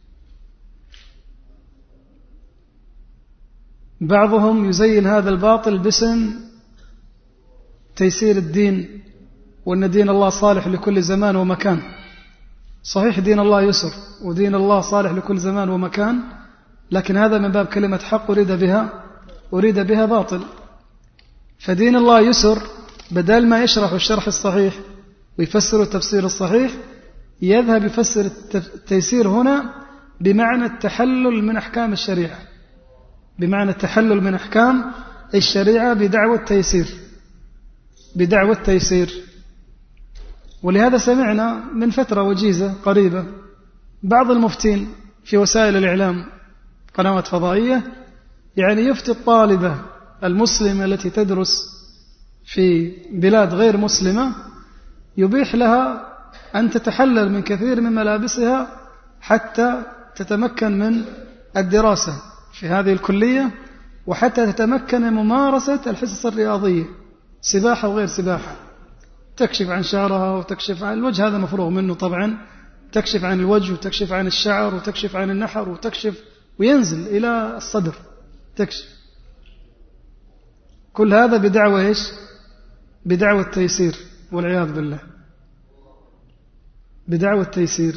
بعضهم يزين هذا الباطل باسم تيسير الدين، وأن دين الله صالح لكل زمان ومكان. صحيح دين الله يسر ودين الله صالح لكل زمان ومكان، لكن هذا من باب كلمة حق أريد بها باطل. فدين الله يسر، بدل ما يشرح الشرح الصحيح ويفسر التفسير الصحيح، يذهب يفسر التيسير هنا بمعنى التحلل من أحكام الشريعة، بمعنى التحلل من أحكام الشريعة بدعوة التيسير. ولهذا سمعنا من فترة وجيزة قريبة بعض المفتين في وسائل الإعلام، قنوات فضائية، يعني يفتي الطالبة المسلمة التي تدرس في بلاد غير مسلمة، يبيح لها أن تتحلل من كثير من ملابسها حتى تتمكن من الدراسة في هذه الكلية، وحتى تتمكن من ممارسة الحصص الرياضية، سباحة وغير سباحة. تكشف عن شعرها وتكشف عن الوجه، هذا مفروغ منه طبعا، تكشف عن الوجه وتكشف عن الشعر وتكشف عن النحر وتكشف وينزل إلى الصدر تكشف. كل هذا بدعوة إيش؟ بدعوة التيسير والعياذ بالله، بدعوة التيسير.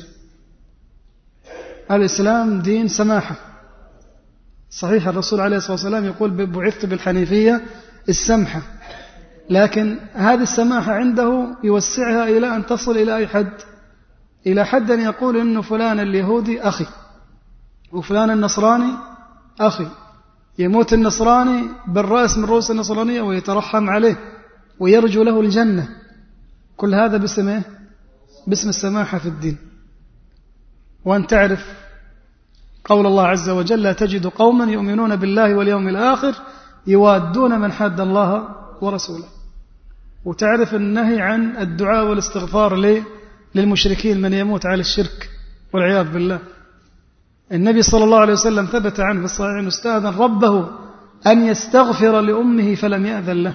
الإسلام دين سماحة، صحيح الرسول عليه الصلاة والسلام يقول بعثت بالحنيفية السمحة، لكن هذه السماحة عنده يوسعها إلى أن تصل إلى أي حد، إلى حد أن يقول إنه فلان اليهودي أخي وفلان النصراني أخي، يموت النصراني بالرأس من رؤوس النصرانية ويترحم عليه ويرجو له الجنة. كل هذا باسم السماحة في الدين. وأن تعرف قول الله عز وجل لا تجد قوما يؤمنون بالله واليوم الآخر يوادون من حاد الله ورسوله. وتعرف النهي عن الدعاء والاستغفار للمشركين، من يموت على الشرك والعياذ بالله. النبي صلى الله عليه وسلم ثبت عنه في الصحيح أنه استأذن ربه أن يستغفر لأمه فلم يأذن له،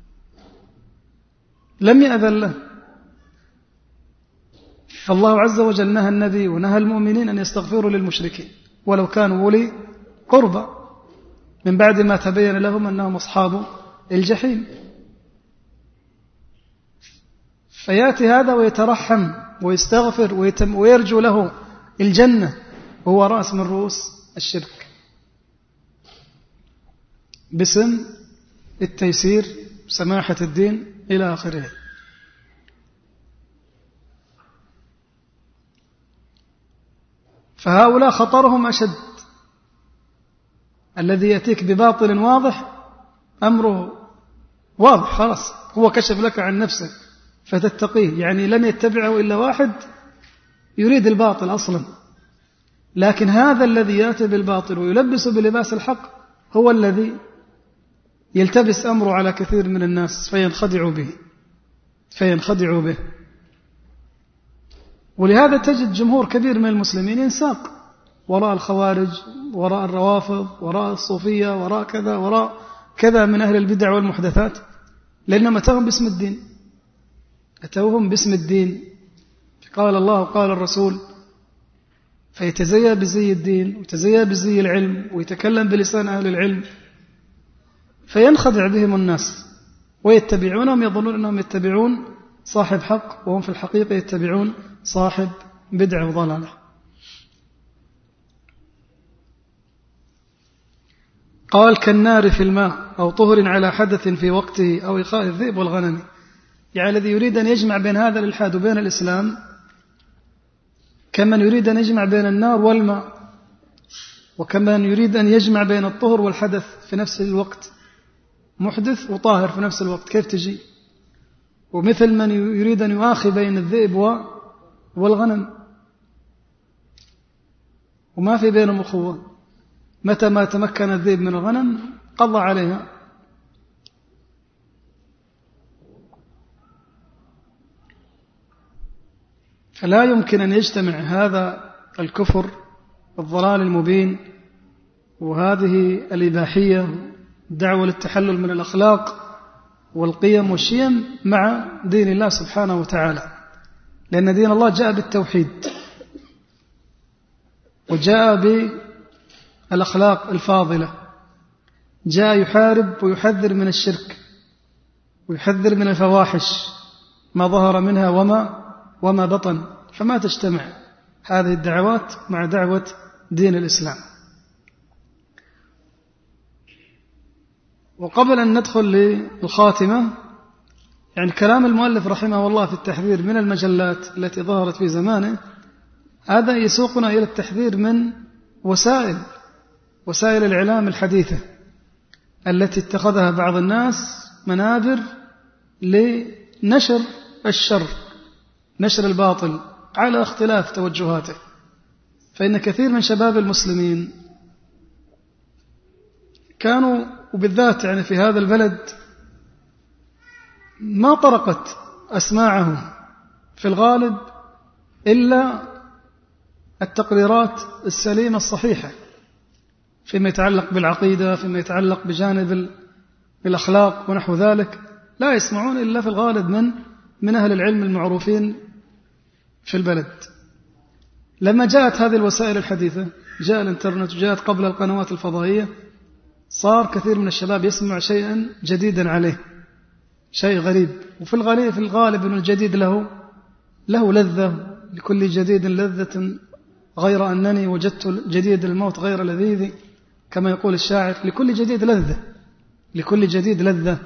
لم يأذن له. فالله عز وجل نهى النبي ونهى المؤمنين أن يستغفروا للمشركين ولو كانوا أولي قربى، من بعد ما تبين لهم أنهم أصحاب الجحيم. فيأتي هذا ويترحم ويستغفر ويرجو له الجنة، وهو رأس من رؤوس الشرك باسم التيسير، سماحة الدين إلى آخره. فهؤلاء خطرهم أشد. الذي يأتيك بباطل واضح أمره واضح، خلاص هو كشف لك عن نفسه فتتقيه، يعني لن يتبعه إلا واحد يريد الباطل أصلا. لكن هذا الذي يأتي بالباطل ويلبس بلباس الحق هو الذي يلتبس أمره على كثير من الناس فينخدعوا به. ولهذا تجد جمهور كبير من المسلمين ينساق وراء الخوارج، وراء الروافض، وراء الصوفية، وراء كذا وراء كذا من أهل البدع والمحدثات، لأنهم أتوهم باسم الدين. قال الله وقال الرسول، فيتزيى بزي الدين ويتزيى بزي العلم ويتكلم بلسان أهل العلم، فينخدع بهم الناس ويتبعونهم، يظنون أنهم يتبعون صاحب حق وهم في الحقيقة يتبعون صاحب بدع وضلالة. قال كالنار في الماء أو طهر على حدث في وقته أو إخاء الذئب والغنم. يعني الذي يريد أن يجمع بين هذا الإلحاد وبين الإسلام كمن يريد أن يجمع بين النار والماء، وكمن يريد أن يجمع بين الطهر والحدث في نفس الوقت، محدث وطاهر في نفس الوقت، كيف تجي؟ ومثل من يريد أن يؤاخي بين الذئب والغنم، وما في بينهم أخوة، متى ما تمكن الذئب من الغنم قضى عليها. فلا يمكن أن يجتمع هذا الكفر والضلال المبين وهذه الإباحية، دعوة للتحلل من الأخلاق والقيم والشيم مع دين الله سبحانه وتعالى. لأن دين الله جاء بالتوحيد وجاء بالأخلاق الفاضلة، جاء يحارب ويحذر من الشرك ويحذر من الفواحش ما ظهر منها وما بطن. فما تجتمع هذه الدعوات مع دعوة دين الإسلام. وقبل أن ندخل للخاتمة، يعني كلام المؤلف رحمه الله في التحذير من المجلات التي ظهرت في زمانه، هذا يسوقنا إلى التحذير من وسائل الإعلام الحديثة التي اتخذها بعض الناس منابر لنشر الشر، نشر الباطل على اختلاف توجهاته. فإن كثير من شباب المسلمين كانوا، وبالذات يعني في هذا البلد، ما طرقت أسماعهم في الغالب إلا التقريرات السليمة الصحيحة فيما يتعلق بالعقيدة، فيما يتعلق بجانب الأخلاق ونحو ذلك. لا يسمعون إلا في الغالب من أهل العلم المعروفين في البلد. لما جاءت هذه الوسائل الحديثة، جاء الانترنت وجاءت قبل القنوات الفضائية، صار كثير من الشباب يسمع شيئا جديدا عليه، شيء غريب. وفي الغالب أن الجديد له لذة، لكل جديد لذة غير أنني وجدت جديد الموت غير لذيذ، كما يقول الشاعر، لكل جديد لذة.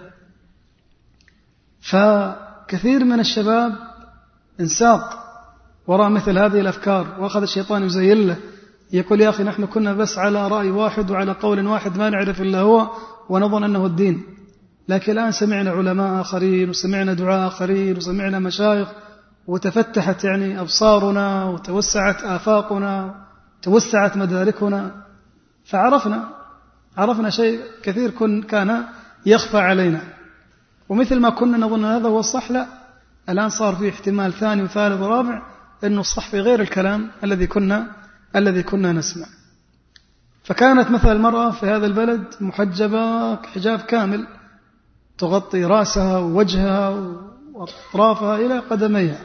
فكثير من الشباب انساق وراء مثل هذه الأفكار، وأخذ الشيطان يزين له، يقول يا أخي نحن كنا بس على رأي واحد وعلى قول واحد ما نعرف إلا هو ونظن أنه الدين، لكن الآن سمعنا علماء آخرين وسمعنا دعاء آخرين وسمعنا مشايخ، وتفتحت يعني أبصارنا وتوسعت آفاقنا توسعت مداركنا، فعرفنا شيء كثير كان يخفى علينا. ومثل ما كنا نظن هذا هو الصح، لا، الآن صار فيه احتمال ثاني وثالث ورابع أنه الصح في غير الكلام الذي كنا نسمع. فكانت مثل المرأة في هذا البلد محجبة حجاب كامل، تغطي رأسها ووجهها وأطرافها إلى قدميها.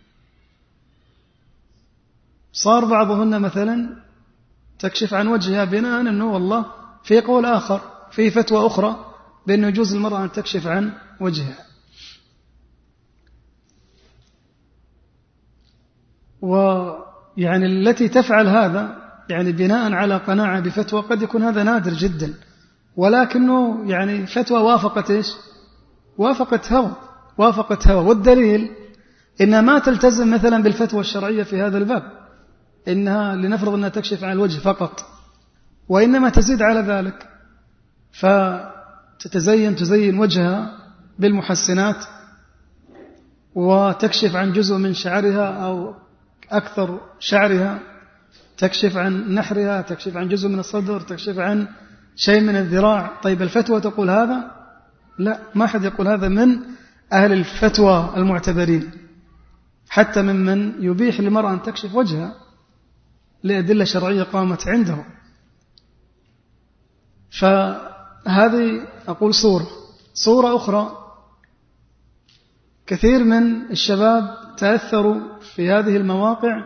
صار بعضهن مثلا تكشف عن وجهها بناء أنه والله في قول آخر، في فتوى أخرى بأنه يجوز المرأة أن تكشف عن وجهها. ويعني التي تفعل هذا يعني بناء على قناعة بفتوى قد يكون هذا نادر جدا، ولكنه يعني فتوى وافقت إيش؟ وافقت هوى. والدليل إنها ما تلتزم مثلا بالفتوى الشرعية في هذا الباب، إنها لنفرض أنها تكشف عن الوجه فقط، وإنما تزيد على ذلك، تزين وجهها بالمحسنات، وتكشف عن جزء من شعرها أو أكثر شعرها، تكشف عن نحرها، تكشف عن جزء من الصدر، تكشف عن شيء من الذراع. طيب الفتوى تقول هذا؟ لا، ما حد يقول هذا من أهل الفتوى المعتبرين، حتى ممن يبيح للمرأة أن تكشف وجهها لأدلة شرعية قامت عنده. فهذه أقول صورة أخرى، كثير من الشباب تأثروا في هذه المواقع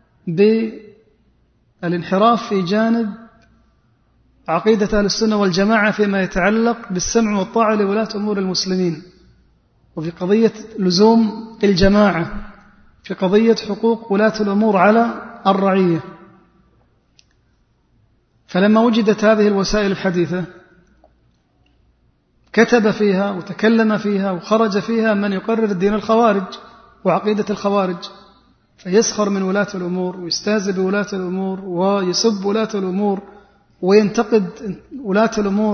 بالانحراف في جانب عقيدة أهل السنة والجماعة فيما يتعلق بالسمع والطاعة لولاة أمور المسلمين، وفي قضية لزوم الجماعة، في قضية حقوق ولاة الأمور على الرعية. فلما وجدت هذه الوسائل الحديثة كتب فيها وتكلم فيها وخرج فيها من يقرر دين الخوارج وعقيدة الخوارج، فيسخر من ولاة الأمور ويستهزئ بولاة الأمور ويسب ولاة الأمور وينتقد ولاة الأمور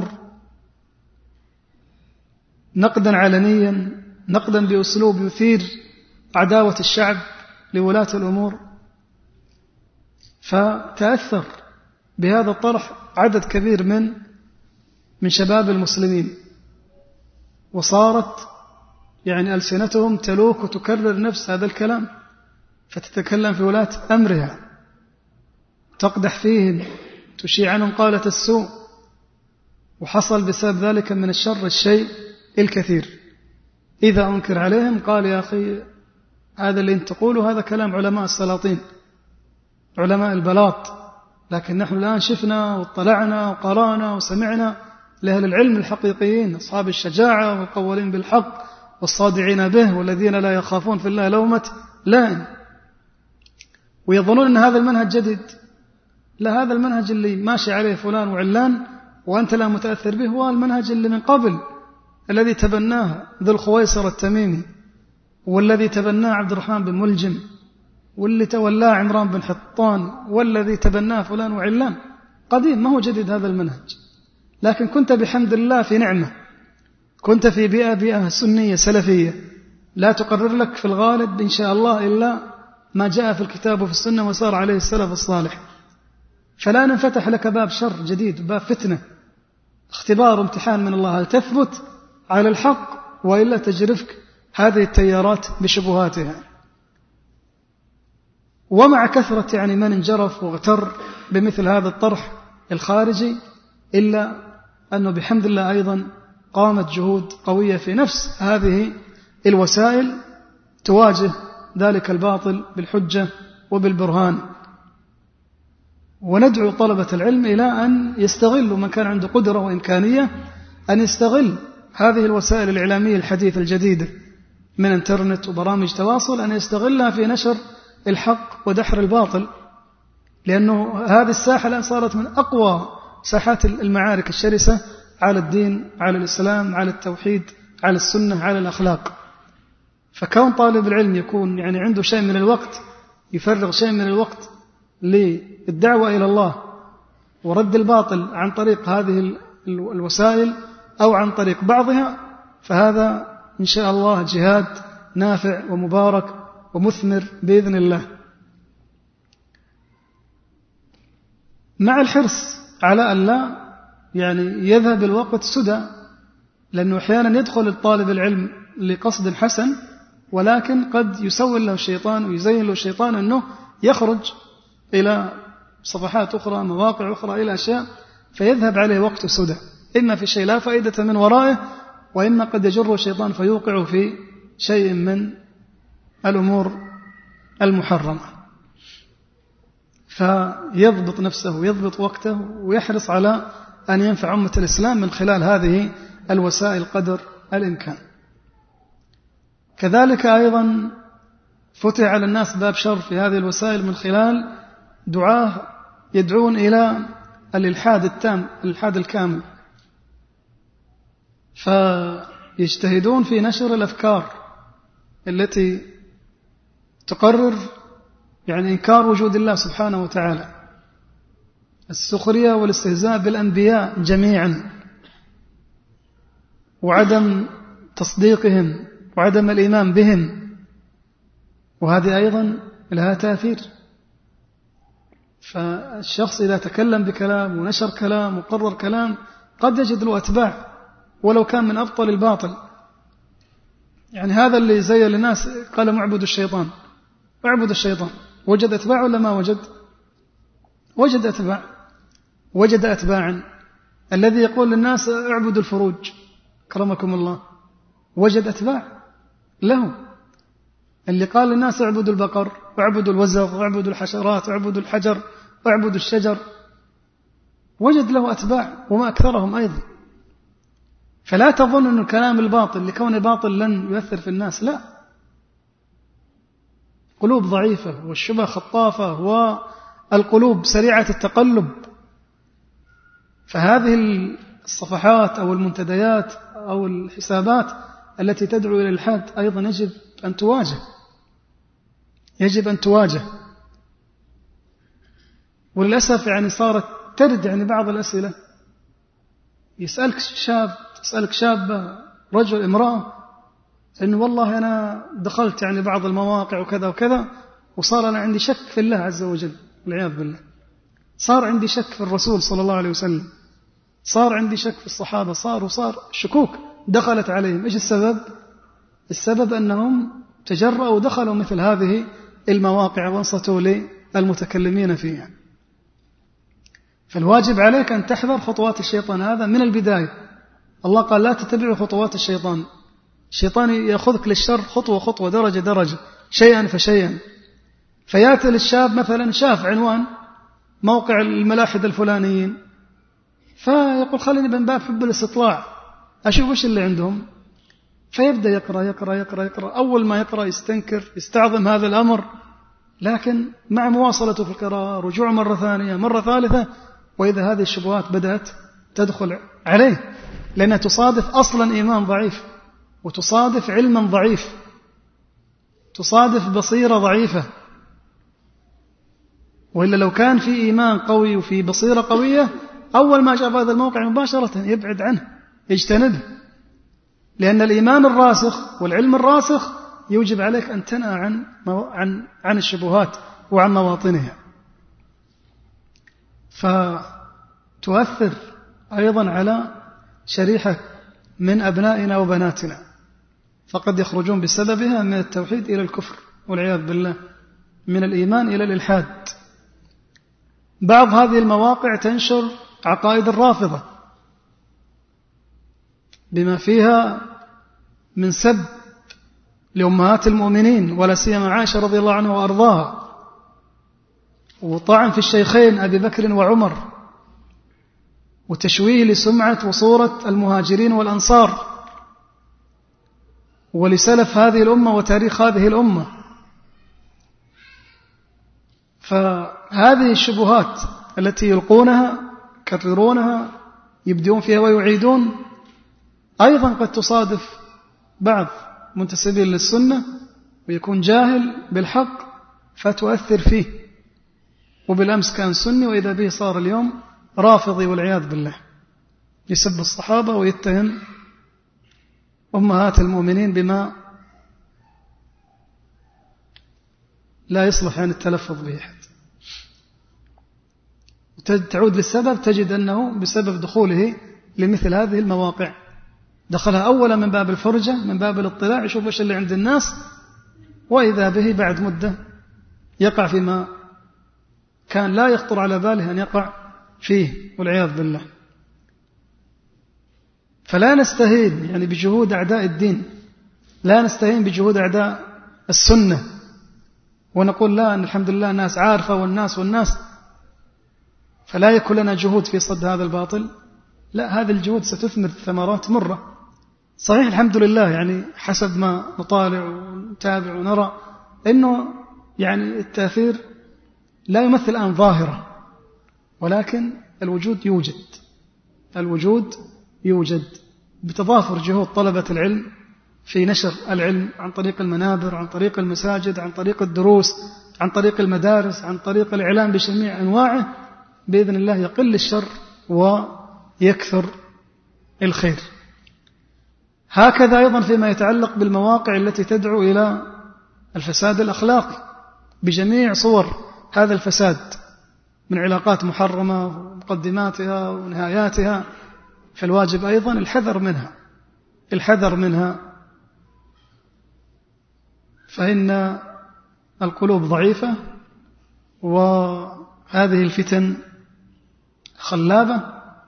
نقدا علنيا، نقدا بأسلوب يثير عداوة الشعب لولاة الأمور. فتأثر بهذا الطرح عدد كبير من شباب المسلمين، وصارت يعني ألسنتهم تلوك وتكرر نفس هذا الكلام، فتتكلم في ولاة أمرها، تقدح فيهم، تشيع عنهم قالة السوء، وحصل بسبب ذلك من الشر الشيء الكثير. إذا أنكر عليهم قال يا أخي هذا اللي انت تقوله هذا كلام علماء السلاطين، علماء البلاط، لكن نحن الآن شفنا واطلعنا وقرانا وسمعنا لأهل العلم الحقيقيين، أصحاب الشجاعة والقوالين بالحق والصادعين به والذين لا يخافون في الله لومة لائم، ويظنون أن هذا المنهج جديد. لا، هذا المنهج اللي ماشي عليه فلان وعلان وأنت لا متأثر به هو المنهج اللي من قبل، الذي تبناه ذو الخويصر التميمي، والذي تبناه عبد الرحمن بن ملجم، واللي تولاه عمران بن حطان، والذي تبناه فلان وعلان. قديم، ما هو جديد هذا المنهج، لكن كنت بحمد الله في نعمة، كنت في بيئة سنية سلفية لا تقرر لك في الغالب إن شاء الله إلا ما جاء في الكتاب وفي السنة وصار عليه السلف الصالح. فلا ننفتح لك باب شر جديد، باب فتنة، اختبار وامتحان من الله، هل تثبت على الحق وإلا تجرفك هذه التيارات بشبهاتها. ومع كثرة يعني من انجرف واغتر بمثل هذا الطرح الخارجي، إلا أنه بحمد الله أيضا قامت جهود قوية في نفس هذه الوسائل تواجه ذلك الباطل بالحجة وبالبرهان. وندعو طلبة العلم إلى أن يستغلوا، من كان عنده قدرة وإمكانية أن يستغل هذه الوسائل الإعلامية الحديثة الجديدة من انترنت وبرامج تواصل، أن يستغلها في نشر الحق ودحر الباطل، لأنه هذه الساحة الآن صارت من أقوى ساحات المعارك الشرسة على الدين، على الإسلام، على التوحيد، على السنة، على الأخلاق. فكون طالب العلم يكون يعني عنده شيء من الوقت، يفرغ شيء من الوقت للدعوة إلى الله ورد الباطل عن طريق هذه الوسائل أو عن طريق بعضها، فهذا إن شاء الله جهاد نافع ومبارك ومثمر بإذن الله، مع الحرص على أن لا يعني يذهب الوقت سدى، لأنه أحيانا يدخل الطالب العلم لقصد حسن، ولكن قد يسول له الشيطان ويزين له الشيطان أنه يخرج إلى صفحات أخرى، مواقع أخرى، إلى أشياء، فيذهب عليه وقت سدى، إما في شيء لا فائدة من ورائه، وإما قد يجره الشيطان فيوقع في شيء من الأمور المحرمة. فيضبط نفسه ويضبط وقته ويحرص على أن ينفع أمة الإسلام من خلال هذه الوسائل قدر الإمكان. كذلك أيضا فتح على الناس باب شر في هذه الوسائل من خلال دعاة يدعون إلى الإلحاد التام، الإلحاد الكامل، فيجتهدون في نشر الأفكار التي تقرر يعني إنكار وجود الله سبحانه وتعالى، السخرية والاستهزاء بالأنبياء جميعا، وعدم تصديقهم وعدم الإيمان بهم، وهذه أيضا لها تأثير. فالشخص إذا تكلم بكلام ونشر كلام وقرر كلام قد يجد له أتباع ولو كان من أبطل الباطل. يعني هذا اللي زي للناس قال معبد الشيطان، اعبد الشيطان، وجد أتباع ولا ما وجد؟ وجد أتباع، وجد أتباعا. الذي يقول للناس اعبدوا الفروج كرمكم الله، وجد أتباع له. اللي قال للناس اعبدوا البقر واعبدوا الوزغ واعبدوا الحشرات واعبدوا الحجر واعبدوا الشجر، وجد له أتباع وما أكثرهم أيضا. فلا تظن أن الكلام الباطل لكون باطل لن يؤثر في الناس، لا، قلوب ضعيفة والشبه خطافة والقلوب سريعة التقلب. فهذه الصفحات أو المنتديات أو الحسابات التي تدعو إلى الإلحاد أيضا يجب أن تواجه، يجب أن تواجه. وللأسف يعني صارت ترد يعني بعض الأسئلة، يسألك شاب، تسألك شابة، رجل، امرأة، إنه والله أنا دخلت يعني بعض المواقع وكذا وكذا، وصار أنا عندي شك في الله عز وجل والعياذ بالله، صار عندي شك في الرسول صلى الله عليه وسلم، صار عندي شك في الصحابة، صار شكوك دخلت عليهم. إيش السبب؟ السبب أنهم تجرأوا ودخلوا مثل هذه المواقع وانصتوا للمتكلمين فيها. فالواجب عليك أن تحذر خطوات الشيطان هذا من البداية. الله قال لا تتبعوا خطوات الشيطان، الشيطان يأخذك للشر خطوة خطوة، درجة درجة، شيئا فشيئا. فيأتي للشاب مثلا شاف عنوان موقع الملاحدة الفلانيين، فيقول خليني من باب حب الاستطلاع أشوف وش اللي عندهم، فيبدأ يقرأ يقرأ يقرأ يقرأ. أول ما يقرأ يستنكر، يستعظم هذا الأمر، لكن مع مواصلته في القراءة، رجوع مرة ثانية مرة ثالثة، وإذا هذه الشبهات بدأت تدخل عليه، لأنها تصادف أصلا إيمان ضعيف، وتصادف علما ضعيف، تصادف بصيرة ضعيفة. وإلا لو كان في إيمان قوي وفي بصيرة قوية، أول ما شاف هذا الموقع مباشرة يبعد عنه، يجتنبه، لأن الإيمان الراسخ والعلم الراسخ يوجب عليك أن تنأى عن الشبهات وعن مواطنها. فتؤثر أيضا على شريحة من أبنائنا وبناتنا، فقد يخرجون بسببها من التوحيد إلى الكفر والعياذ بالله، من الإيمان إلى الإلحاد. بعض هذه المواقع تنشر عقائد الرافضة بما فيها من سب لأمهات المؤمنين، ولا سيما عائشة رضي الله عنها وأرضاها، وطعن في الشيخين أبي بكر وعمر، وتشويه لسمعة وصورة المهاجرين والأنصار ولسلف هذه الأمة وتاريخ هذه الأمة. فهذه الشبهات التي يلقونها كثيرونها يبدون فيها ويعيدون، أيضا قد تصادف بعض منتسبين للسنة ويكون جاهل بالحق فتؤثر فيه، وبالأمس كان سني وإذا به صار اليوم رافضي والعياذ بالله، يسب الصحابة ويتهم أمهات المؤمنين بما لا يصلح عن التلفظ به أحد. تعود للسبب، تجد أنه بسبب دخوله لمثل هذه المواقع، دخلها أولا من باب الفرجة، من باب الاطلاع، يشوف وش اللي عند الناس، وإذا به بعد مدة يقع فيما كان لا يخطر على باله أن يقع فيه والعياذ بالله. فلا نستهين يعني بجهود أعداء الدين، لا نستهين بجهود أعداء السنة ونقول لا، أن الحمد لله الناس عارفة والناس فلا يكون لنا جهود في صد هذا الباطل. لا، هذه الجهود ستثمر ثمرات مرة. صحيح الحمد لله يعني حسب ما نطالع ونتابع ونرى أنه يعني التأثير لا يمثل الآن ظاهرة، ولكن الوجود يوجد بتضافر جهود طلبة العلم في نشر العلم عن طريق المنابر، عن طريق المساجد، عن طريق الدروس، عن طريق المدارس، عن طريق الإعلام بجميع أنواعه. بإذن الله يقل الشر ويكثر الخير. هكذا أيضا فيما يتعلق بالمواقع التي تدعو إلى الفساد الأخلاقي بجميع صور هذا الفساد من علاقات محرمة ومقدماتها ونهاياتها، فالواجب أيضا الحذر منها، فإن القلوب ضعيفة وهذه الفتن خلابة،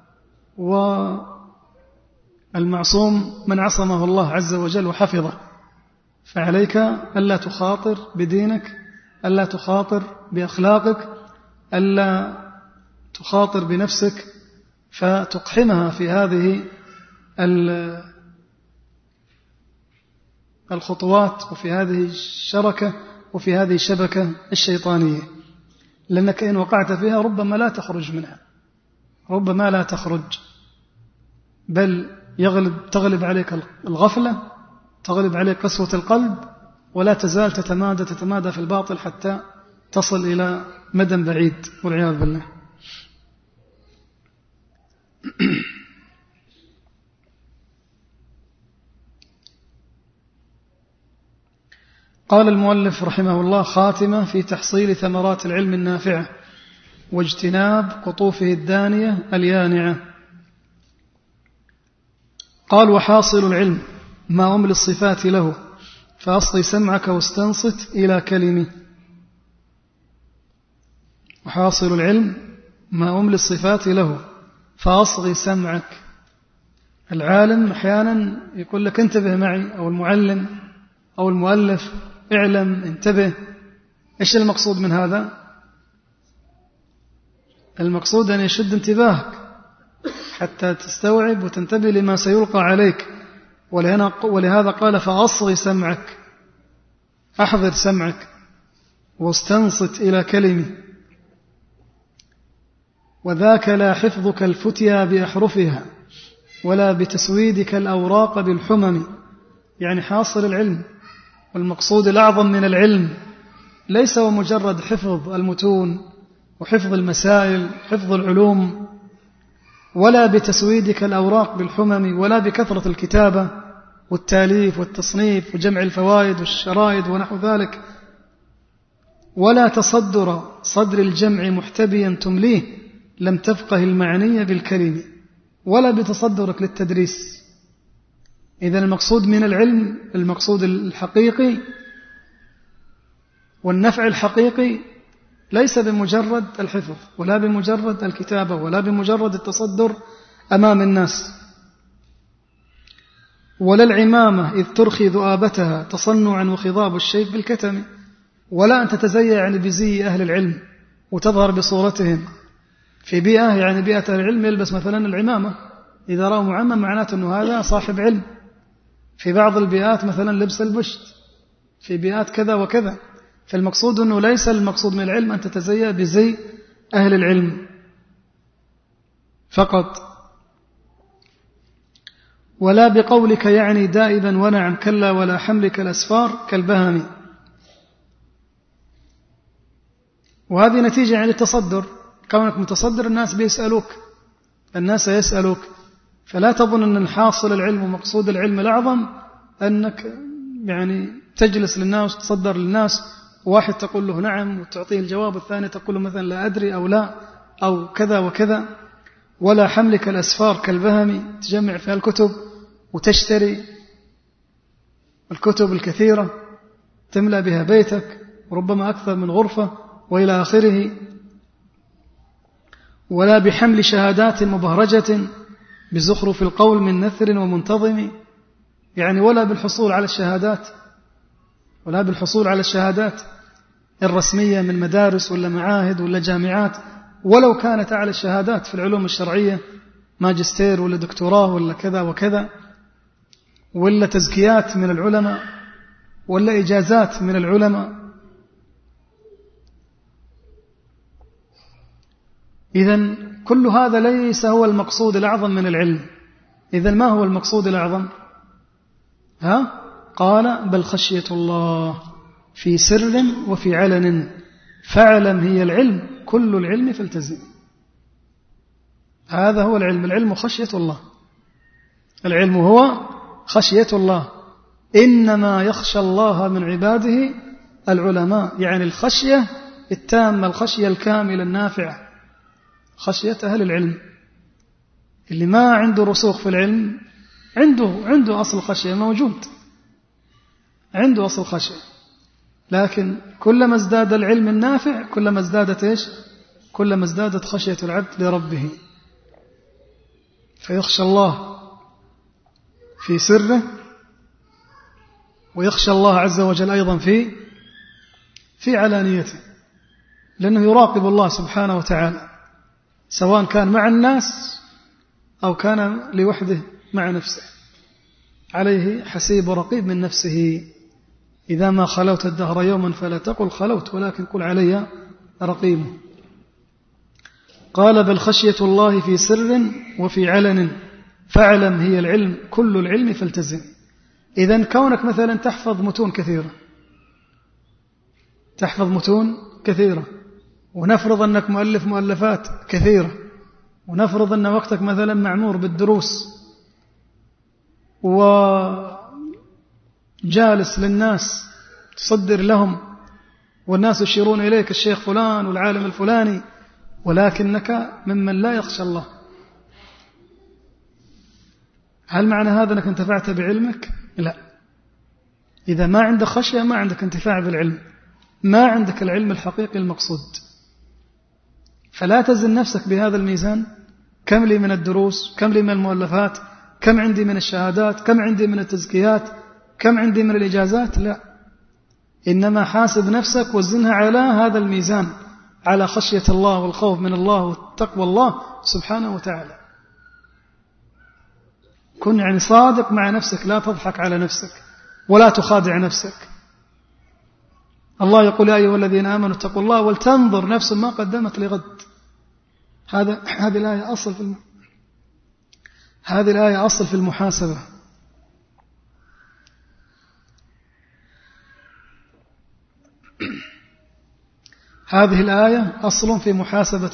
والمعصوم من عصمه الله عز وجل وحفظه، فعليك ألا تخاطر بدينك، ألا تخاطر بأخلاقك، ألا تخاطر بنفسك فتقحمها في هذه الخطوات وفي هذه الشركة وفي هذه الشبكة الشيطانية، لأنك إن وقعت فيها ربما لا تخرج منها، ربما لا تخرج، بل تغلب عليك الغفلة، تغلب عليك قسوة القلب، ولا تزال تتمادى في الباطل حتى تصل إلى مدى بعيد والعياذ بالله. قال المؤلف رحمه الله: خاتمة في تحصيل ثمرات العلم النافعة واجتناب قطوفه الدانية اليانعة. قال: وحاصل العلم ما أملي الصفات له فأصغي سمعك واستنصت إلى كلمه. وحاصل العلم ما أملي الصفات له فأصغي سمعك. العالم أحيانا يقول لك انتبه معي، أو المعلم أو المؤلف اعلم انتبه. إيش المقصود من هذا؟ المقصود أن يشد انتباهك حتى تستوعب وتنتبه لما سيلقى عليك. ولهذا قال: فأصغي سمعك، أحضر سمعك واستنصت إلى كلمه. وذاك لا حفظك الفتيا بأحرفها ولا بتسويدك الأوراق بالحمم. يعني حاصل العلم، والمقصود الأعظم من العلم ليس ومجرد حفظ المتون وحفظ المسائل، حفظ العلوم، ولا بتسويدك الأوراق بالحمم، ولا بكثرة الكتابة والتاليف والتصنيف وجمع الفوائد والشرائد ونحو ذلك، ولا تصدر صدر الجمع محتبيا تمليه لم تفقه المعنية بالكلمة، ولا بتصدرك للتدريس. إذن المقصود من العلم، المقصود الحقيقي والنفع الحقيقي ليس بمجرد الحفظ، ولا بمجرد الكتابة، ولا بمجرد التصدر أمام الناس، ولا العمامة إذ ترخي ذؤابتها تصنعا وخضاب الشيب بالكتم، ولا أن تتزيى يعني بزي أهل العلم وتظهر بصورتهم في بيئة، يعني بيئة أهل العلم يلبس مثلا العمامة، إذا رأوا معمم معناته أنه هذا صاحب علم. في بعض البيئات مثلا لبس البشت، في بيئات كذا وكذا. فالمقصود أنه ليس المقصود من العلم أن تتزيى بزي أهل العلم فقط، ولا بقولك يعني دائبا ونعم كلا ولا حملك الأسفار كالبهم. وهذه نتيجة عن التصدر، كونك متصدر الناس بيسألوك، الناس يسألوك، فلا تظن أن حاصل العلم ومقصود العلم الأعظم أنك يعني تجلس للناس وتصدر للناس، واحد تقول له نعم وتعطيه الجواب، والثاني تقول له مثلا لا أدري أو لا أو كذا وكذا. ولا حملك الأسفار كالبهم، تجمع فيها الكتب وتشتري الكتب الكثيرة تملأ بها بيتك وربما أكثر من غرفة وإلى آخره. ولا بحمل شهادات مبهرجة بزخرف القول من نثر ومنتظم، يعني ولا بالحصول على الشهادات، ولا بالحصول على الشهادات الرسمية من مدارس ولا معاهد ولا جامعات، ولو كانت أعلى الشهادات في العلوم الشرعية، ماجستير ولا دكتوراه ولا كذا وكذا، ولا تزكيات من العلماء ولا إجازات من العلماء. إذن كل هذا ليس هو المقصود الأعظم من العلم. إذن ما هو المقصود الأعظم؟ قال بل خشية الله في سر وفي علن فاعلم هي العلم كل العلم فالتزم. هذا هو العلم. العلم خشية الله. العلم هو خشية الله. إنما يخشى الله من عباده العلماء، يعني الخشية التامة، الخشية الكاملة النافعة، خشية أهل العلم. اللي ما عنده رسوخ في العلم عنده أصل خشية موجود، عنده أصل خشية، لكن كلما ازداد العلم النافع كلما ازدادت خشية العبد لربه. فيخشى الله في سره، ويخشى الله عز وجل أيضا في علانيته، لأنه يراقب الله سبحانه وتعالى سواء كان مع الناس أو كان لوحده مع نفسه. عليه حسيب ورقيب من نفسه. إذا ما خلوت الدهر يوما فلا تقل خلوت، ولكن قل علي رقيب. قال بل خشية الله في سر وفي علن فاعلم هي العلم كل العلم فالتزم. إذن كونك مثلا تحفظ متون كثيرة، ونفرض أنك مؤلف مؤلفات كثيرة، ونفرض أن وقتك مثلا معمور بالدروس وجالس للناس تصدر لهم، والناس يشيرون إليك الشيخ فلان والعالم الفلاني، ولكنك ممن لا يخشى الله. هل معنى هذا أنك انتفعت بعلمك؟ لا. إذا ما عندك خشية ما عندك انتفاع بالعلم، ما عندك العلم الحقيقي المقصود. فلا تزن نفسك بهذا الميزان، كم لي من الدروس، كم لي من المؤلفات، كم عندي من الشهادات، كم عندي من التزكيات، كم عندي من الإجازات. لا، إنما حاسب نفسك وزنها على هذا الميزان، على خشية الله والخوف من الله والتقوى الله سبحانه وتعالى. كن يعني صادق مع نفسك، لا تضحك على نفسك ولا تخادع نفسك. الله يقول يا أيها الذين آمنوا اتقوا الله ولتنظر نفس ما قدمت لغد. هذه الآية أصل في المحاسبة. هذه الآية أصل في محاسبة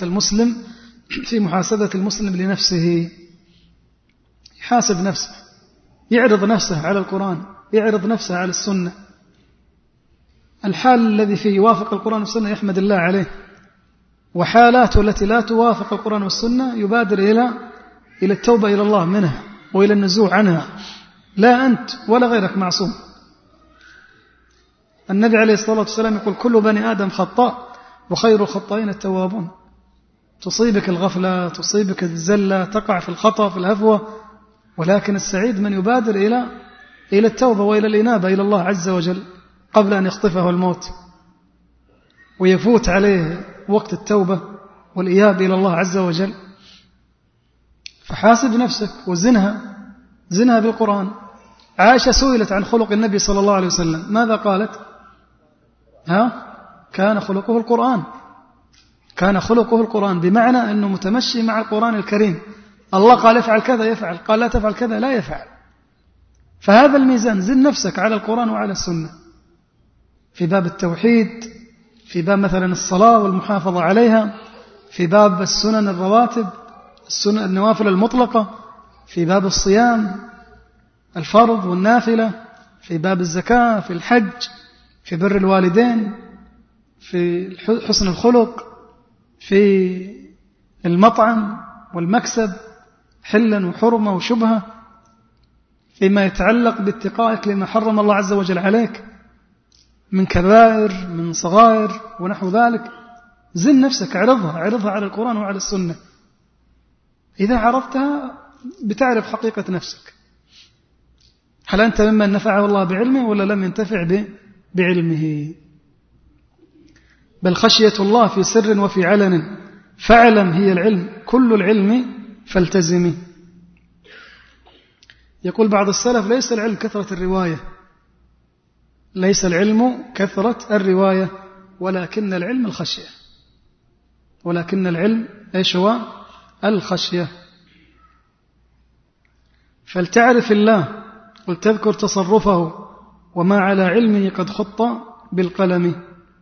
المسلم لنفسه. يحاسب نفسه، يعرض نفسه على القرآن، يعرض نفسه على السنة. الحال الذي فيه يوافق القرآن والسنة يحمد الله عليه، وحالاته التي لا توافق القرآن والسنة يبادر إلى التوبة إلى الله منها وإلى النزوع عنها. لا أنت ولا غيرك معصوم. النبي عليه الصلاة والسلام يقول كل بني آدم خطاء وخير الخطائين التوابون. تصيبك الغفلة، تصيبك الزلة، تقع في الخطأ في الهفوة، ولكن السعيد من يبادر إلى التوبة وإلى الإنابة إلى الله عز وجل قبل أن يخطفه الموت ويفوت عليه وقت التوبة والإياب إلى الله عز وجل. فحاسب نفسك وزنها بالقرآن. عائشة سئلت عن خلق النبي صلى الله عليه وسلم، ماذا قالت؟ كان خلقه القرآن. كان خلقه القرآن، بمعنى أنه متمشي مع القرآن الكريم. الله قال افعل كذا يفعل، قال لا تفعل كذا لا يفعل. فهذا الميزان، زن نفسك على القرآن وعلى السنة في باب التوحيد، في باب مثلا الصلاة والمحافظة عليها، في باب السنن الرواتب، النوافل المطلقة، في باب الصيام الفرض والنافلة، في باب الزكاة، في الحج، في بر الوالدين، في حسن الخلق، في المطعم والمكسب، حلا وحرمة وشبهة، فيما يتعلق باتقائك لما حرم الله عز وجل عليك من كبائر من صغائر ونحو ذلك. زن نفسك، عرضها على القرآن وعلى السنة. إذا عرفتها بتعرف حقيقة نفسك. هل أنت ممن نفعه الله بعلمه ولا لم ينتفع بعلمه؟ بل خشية الله في سر وفي علن فاعلم هي العلم كل العلم فالتزمي. يقول بعض السلف ليس العلم كثرة الرواية، ليس العلم كثرة الرواية، ولكن العلم الخشية. ولكن العلم إيش هو؟ الخشية. فلتعرف الله ولتذكر تصرفه وما على علمه قد خط بالقلم.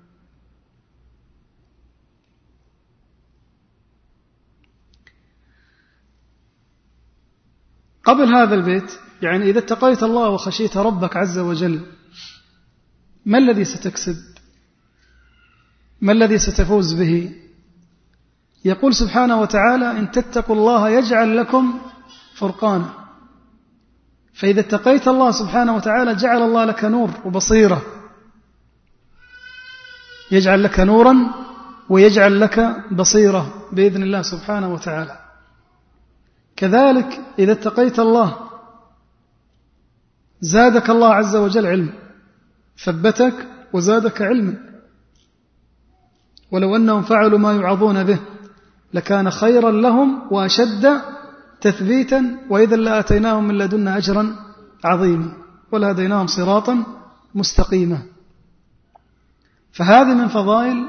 قبل هذا البيت يعني إذا اتقيت الله وخشيت ربك عز وجل ما الذي ستكسب؟ ما الذي ستفوز به؟ يقول سبحانه وتعالى إن تتقوا الله يجعل لكم فرقانا. فإذا اتقيت الله سبحانه وتعالى جعل الله لك نور وبصيرة، يجعل لك نورا ويجعل لك بصيرة بإذن الله سبحانه وتعالى. كذلك إذا اتقيت الله زادك الله عز وجل علم، ثبتك وزادك علما. ولو أنهم فعلوا ما يوعظون به لكان خيرا لهم وأشد تثبيتا وإذا لآتيناهم من لدنا أجرا عظيما ولهديناهم صراطا مستقيما. فهذه من فضائل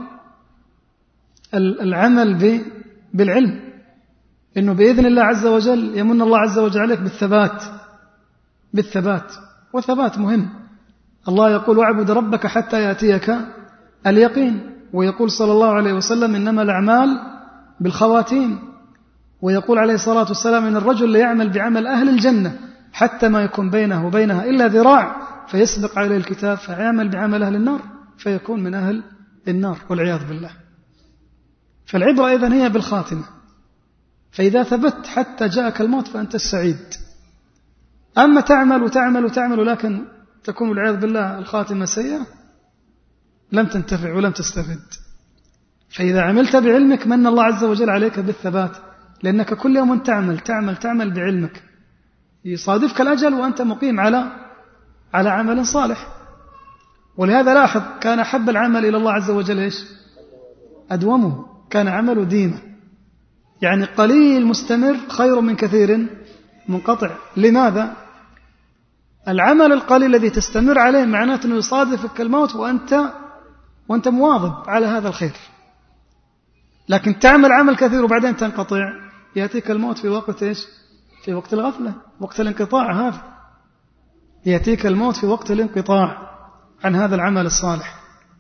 العمل بالعلم، إنه بإذن الله عز وجل يمن الله عز وجل عليك بالثبات، والثبات مهم. الله يقول واعبد ربك حتى يأتيك اليقين، ويقول صلى الله عليه وسلم إنما الأعمال بالخواتيم، ويقول عليه الصلاة والسلام إن الرجل ليعمل بعمل أهل الجنة حتى ما يكون بينه وبينها إلا ذراع فيسبق عليه الكتاب فيعمل بعمل أهل النار فيكون من أهل النار والعياذ بالله. فالعبرة إذن هي بالخاتمة، فإذا ثبت حتى جاءك الموت فأنت السعيد. أما تعمل وتعمل وتعمل ولكن تكون والعياذ بالله الخاتمة سيئة لم تنتفع ولم تستفد. فإذا عملت بعلمك من الله عز وجل عليك بالثبات، لأنك كل يوم تعمل بعلمك، يصادفك الأجل وأنت مقيم على عمل صالح. ولهذا لاحظ كان أحب العمل إلى الله عز وجل إيش؟ أدومه، كان عمله ديمه، يعني قليل مستمر خير من كثير منقطع. لماذا؟ العمل القليل الذي تستمر عليه معناته أنه يصادفك الموت وأنت مواظب على هذا الخير. لكن تعمل عمل كثير وبعدين تنقطع، يأتيك الموت في وقت إيش؟ في وقت الغفلة، وقت الانقطاع. هذا يأتيك الموت في وقت الانقطاع عن هذا العمل الصالح.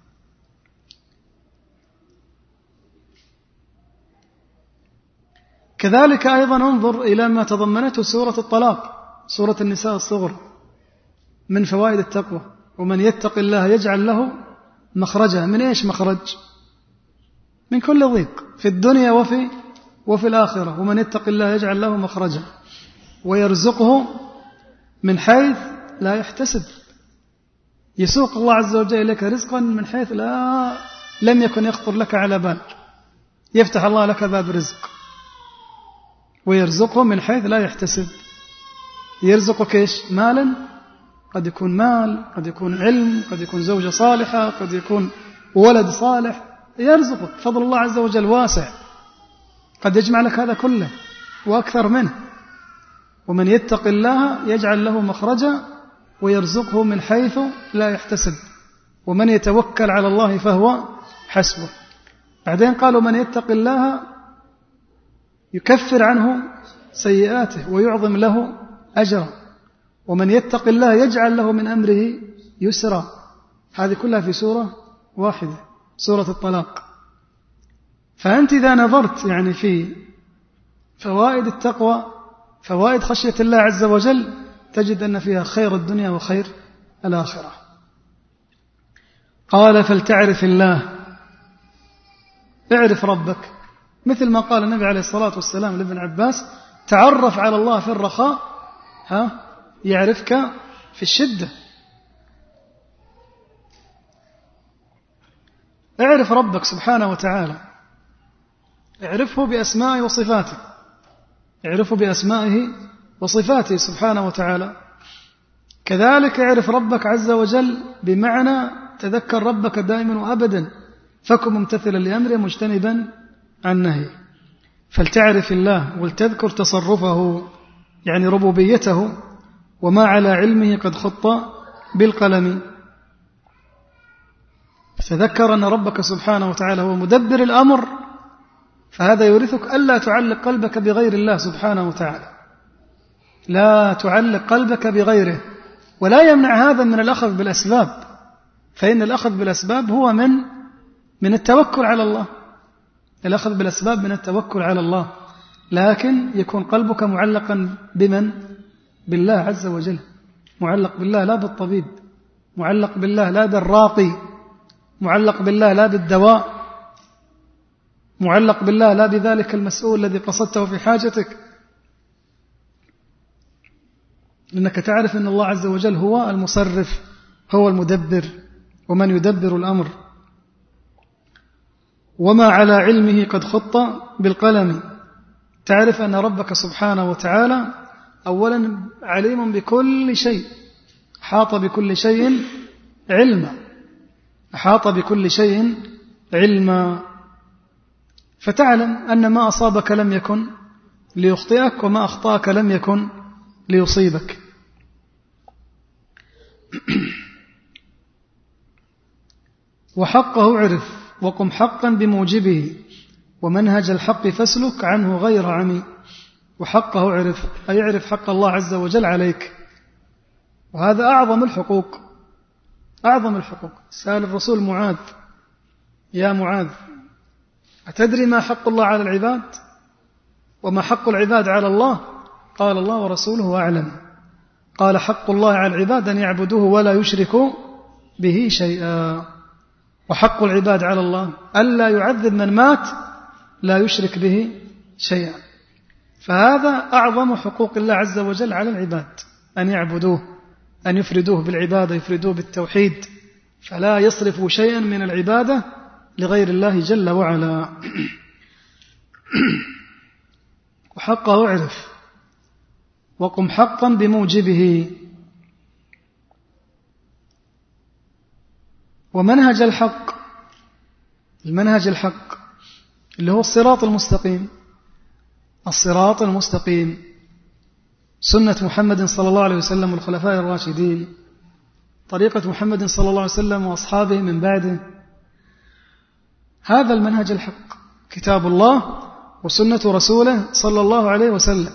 كذلك أيضا انظر إلى ما تضمنته سورة الطلاق، سورة النساء الصغرى، من فوائد التقوى. ومن يتق الله يجعل له مخرجا. من إيش مخرج؟ من كل ضيق في الدنيا وفي الآخرة. ومن يتق الله يجعل له مخرجا ويرزقه من حيث لا يحتسب. يسوق الله عز وجل إليك رزقا من حيث لم يكن يخطر لك على بال. يفتح الله لك باب رزق ويرزقه من حيث لا يحتسب. يرزقك إيش؟ مالا، قد يكون مال، قد يكون علم، قد يكون زوجة صالحة، قد يكون ولد صالح. يرزقك، فضل الله عز وجل واسع، قد يجمع لك هذا كله وأكثر منه. ومن يتق الله يجعل له مخرجا ويرزقه من حيث لا يحتسب ومن يتوكل على الله فهو حسبه. بعدين قالوا من يتق الله يكفر عنه سيئاته ويعظم له أجرا، ومن يتق الله يجعل له من أمره يسرا. هذه كلها في سورة واحدة، سورة الطلاق. فأنت إذا نظرت يعني في فوائد التقوى، فوائد خشية الله عز وجل، تجد أن فيها خير الدنيا وخير الآخرة. قال فلتعرف الله، اعرف ربك، مثل ما قال النبي عليه الصلاة والسلام لابن عباس تعرف على الله في الرخاء يعرفك في الشدة. اعرف ربك سبحانه وتعالى، اعرفه بأسمائه وصفاته، اعرفه بأسمائه وصفاته سبحانه وتعالى. كذلك اعرف ربك عز وجل بمعنى تذكر ربك دائما وأبدا، فكن ممتثلا لأمره مجتنبا عن نهيه. فلتعرف الله ولتذكر تصرفه يعني ربوبيته وما على علمه قد خط بالقلم. تذكر أن ربك سبحانه وتعالى هو مدبر الأمر فهذا يورثك ألا تعلق قلبك بغير الله سبحانه وتعالى، لا تعلق قلبك بغيره. ولا يمنع هذا من الأخذ بالأسباب، فإن الأخذ بالأسباب هو من التوكل على الله، الأخذ بالأسباب من التوكل على الله، لكن يكون قلبك معلقا بمن؟ بالله عز وجل، معلق بالله لا بالطبيب، معلق بالله لا بالراقي، معلق بالله لا بالدواء، معلق بالله لا بذلك المسؤول الذي قصدته في حاجتك، لأنك تعرف أن الله عز وجل هو المصرف، هو المدبر، ومن يدبر الأمر. وما على علمه قد خط بالقلم، تعرف أن ربك سبحانه وتعالى أولا عليم بكل شيء، أحاط بكل شيء علما، أحاط بكل شيء علما، فتعلم أن ما أصابك لم يكن ليخطئك، وما أخطأك لم يكن ليصيبك. وحقه عرف وقم حقا بموجبه، ومنهج الحق فاسلك عنه غير عمي. وحقه عرف، أي يعرف حق الله عز وجل عليك، وهذا أعظم الحقوق، أعظم الحقوق. سأل الرسول معاذ: يا معاذ، أتدري ما حق الله على العباد وما حق العباد على الله؟ قال: الله ورسوله أعلم. قال: حق الله على العباد أن يعبدوه ولا يشركوا به شيئا، وحق العباد على الله ألا يعذب من مات لا يشرك به شيئا. فهذا أعظم حقوق الله عز وجل على العباد، أن يعبدوه، أن يفردوه بالعبادة، يفردوه بالتوحيد، فلا يصرفوا شيئا من العبادة لغير الله جل وعلا. وحقه اعرف وقم حقا بموجبه. ومنهج الحق، المنهج الحق اللي هو الصراط المستقيم، الصراط المستقيم، سنة محمد صلى الله عليه وسلم والخلفاء الراشدين، طريقة محمد صلى الله عليه وسلم وأصحابه من بعده، هذا المنهج الحق، كتاب الله وسنة رسوله صلى الله عليه وسلم.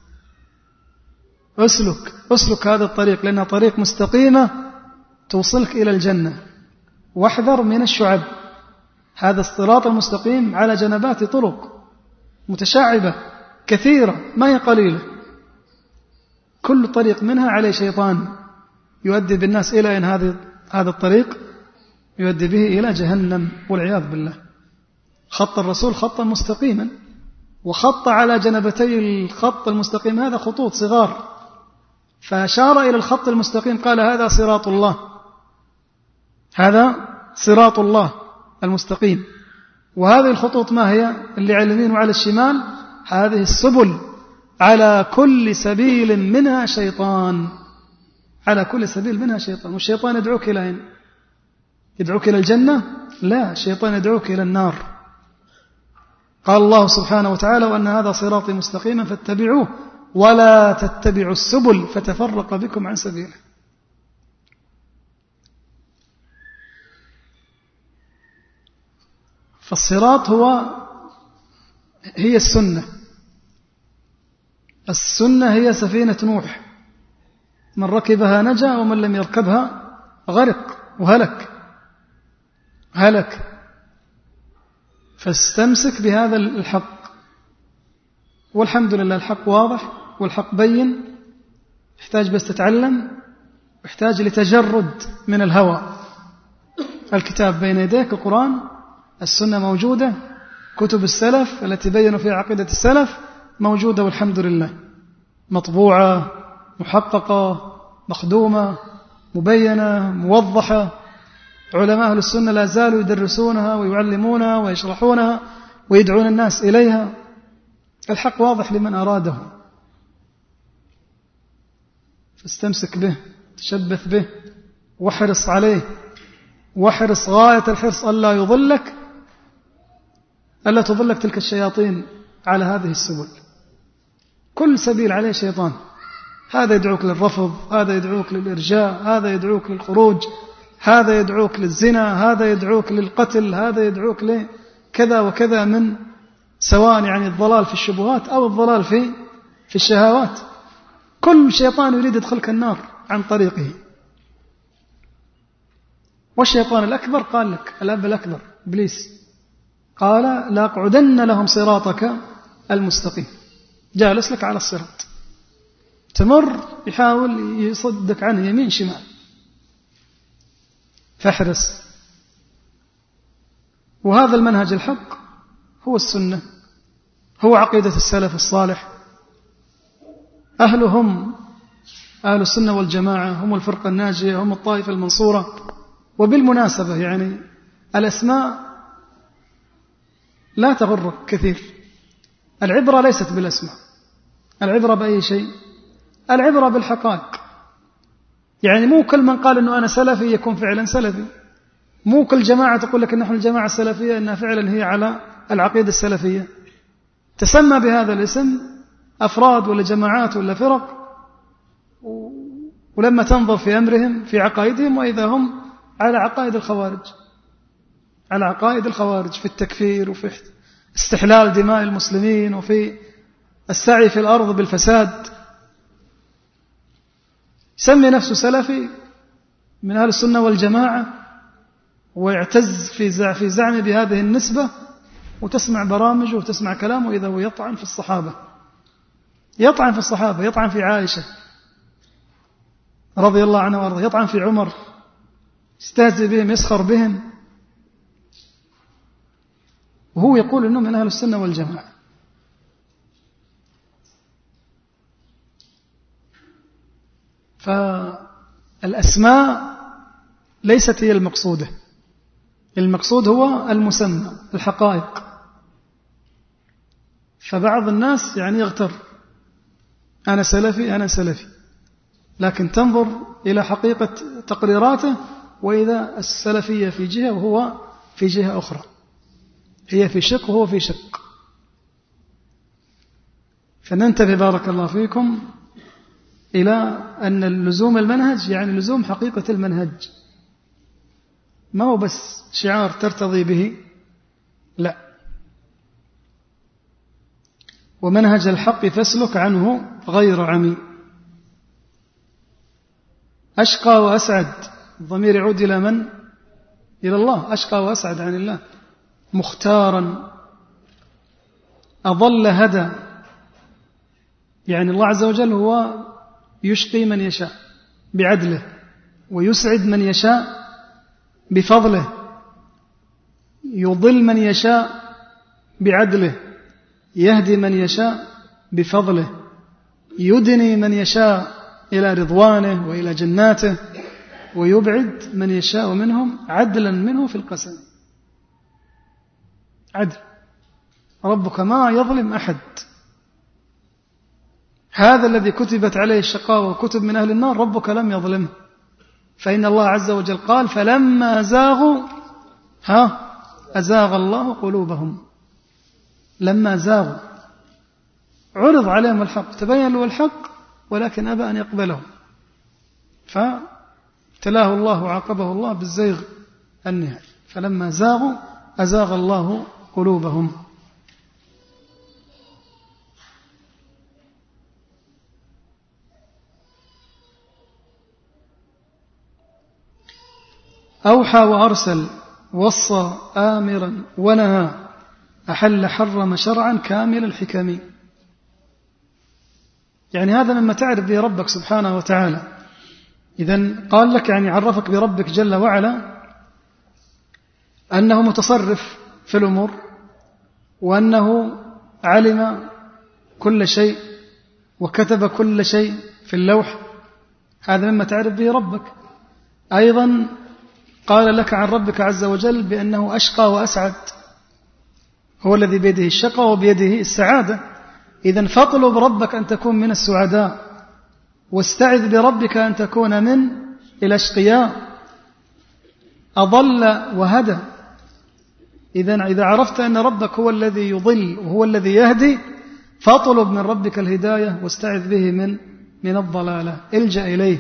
أسلك هذا الطريق، لأنها طريق مستقيمة توصلك إلى الجنة، واحذر من الشعب. هذا الصراط المستقيم على جنبات طرق متشعبة كثيرة، ما هي قليلة، كل طريق منها عليه شيطان يؤدي بالناس إلى أن هذا الطريق يؤدي به إلى جهنم والعياذ بالله. خط الرسول خطا مستقيما، وخط على جنبتي الخط المستقيم هذا خطوط صغار، فأشار إلى الخط المستقيم قال: هذا صراط الله، هذا صراط الله المستقيم. وهذه الخطوط ما هي؟ اللي على اليمين وعلى الشمال، هذه السبل، على كل سبيل منها شيطان، على كل سبيل منها شيطان. والشيطان يدعوك إلى أين؟ يدعوك إلى الجنة؟ لا، الشيطان يدعوك إلى النار. قال الله سبحانه وتعالى: وأن هذا صراطي مستقيما فاتبعوه ولا تتبعوا السبل فتفرق بكم عن سبيله. فالصراط هي السنة، السنة هي سفينة نوح، من ركبها نجا ومن لم يركبها غرق وهلك. فاستمسك بهذا الحق، والحمد لله الحق واضح والحق بين، يحتاج بس تتعلم، يحتاج لتجرد من الهوى. الكتاب بين يديك، القرآن، السنة موجودة، كتب السلف التي بينوا فيها عقيدة السلف موجودة والحمد لله، مطبوعة، محققة، مخدومة، مبينة، موضحة. علماء أهل السنة لا زالوا يدرسونها ويعلمونها ويشرحونها ويدعون الناس إليها. الحق واضح لمن أراده، فاستمسك به، تشبث به، واحرص عليه، واحرص غاية الحرص ألا تضلك تلك الشياطين على هذه السبل. كل سبيل عليه شيطان، هذا يدعوك للرفض، هذا يدعوك للإرجاء، هذا يدعوك للخروج، هذا يدعوك للزنا، هذا يدعوك للقتل، هذا يدعوك لكذا وكذا من سواء يعني الضلال في الشبهات أو الضلال في الشهوات. كل شيطان يريد يدخلك النار عن طريقه. والشيطان الأكبر قال لك الأب الأكبر إبليس قال لأقعدن لهم صراطك المستقيم، جالس لك على الصراط، تمر يحاول يصدك عنه يمين شمال، فاحرص. وهذا المنهج الحق هو السنة، هو عقيدة السلف الصالح. أهلهم أهل السنة والجماعة، هم الفرقة الناجية، هم الطائفة المنصورة. وبالمناسبة يعني الأسماء لا تغرك كثير، العبرة ليست بالأسماء، العبرة بأي شيء؟ العبرة بالحقائق. يعني مو كل من قال أنه أنا سلفي يكون فعلا سلفي، مو كل جماعة تقول لك نحن الجماعة السلفية أنها فعلا هي على العقيدة السلفية. تسمى بهذا الاسم أفراد ولا جماعات ولا فرق، ولما تنظر في أمرهم في عقائدهم وإذا هم على عقائد الخوارج، على عقائد الخوارج في التكفير وفي استحلال دماء المسلمين وفي السعي في الأرض بالفساد. يسمي نفسه سلفي من أهل السنة والجماعة ويعتز في زعمه بهذه النسبة، وتسمع برامجه وتسمع كلامه إذا هو يطعن في الصحابة، يطعن في الصحابة، يطعن في عائشة رضي الله عنها وارضاها، يطعن في عمر، يستهزئ بهم، يسخر بهم، وهو يقول إنه من أهل السنة والجماعة. فالأسماء ليست هي المقصودة، المقصود هو المسمى، الحقائق. فبعض الناس يعني يغتر، أنا سلفي أنا سلفي، لكن تنظر إلى حقيقة تقريراته وإذا السلفية في جهة وهو في جهة أخرى، هي في شق وهو في شق. فننتبه بارك الله فيكم إلى أن اللزوم المنهج يعني لزوم حقيقة المنهج، ما هو بس شعار ترتضي به، لا. ومنهج الحق فاسلك عنه غير عمي. أشقى وأسعد، الضمير يعود إلى من؟ إلى الله. أشقى وأسعد عن الله. مختارا، أضل هدى، يعني الله عز وجل هو يشقي من يشاء بعدله، ويسعد من يشاء بفضله، يضل من يشاء بعدله، يهدي من يشاء بفضله، يدني من يشاء إلى رضوانه وإلى جناته، ويبعد من يشاء منهم عدلا منه في القسم. عدل، ربك ما يظلم أحد. هذا الذي كتبت عليه الشقاوة وكتب من أهل النار ربك لم يظلمه، فإن الله عز وجل قال فلما زاغوا أزاغ الله قلوبهم. لما زاغوا عرض عليهم الحق، تبين له الحق ولكن أبى أن يقبله، فتلاه الله وعاقبه الله بالزيغ النهائي. فلما زاغوا أزاغ الله قلوبهم. أوحى وأرسل، وصى آمرا ونهى، أحل حرم شرعا كامل الحكم. يعني هذا مما تعرف به ربك سبحانه وتعالى. إذن قال لك يعني عرفك بربك جل وعلا أنه متصرف في الأمور، وأنه علم كل شيء وكتب كل شيء في اللوح. هذا مما تعرف به ربك. أيضا قال لك عن ربك عز وجل بأنه أشقى وأسعد، هو الذي بيده الشقى وبيده السعادة. إذن فاطلب ربك أن تكون من السعداء، واستعذ بربك أن تكون من الأشقياء. أضل وهدى. إذن إذا عرفت أن ربك هو الذي يضل وهو الذي يهدي، فاطلب من ربك الهداية واستعذ به من الضلالة. الجأ إليه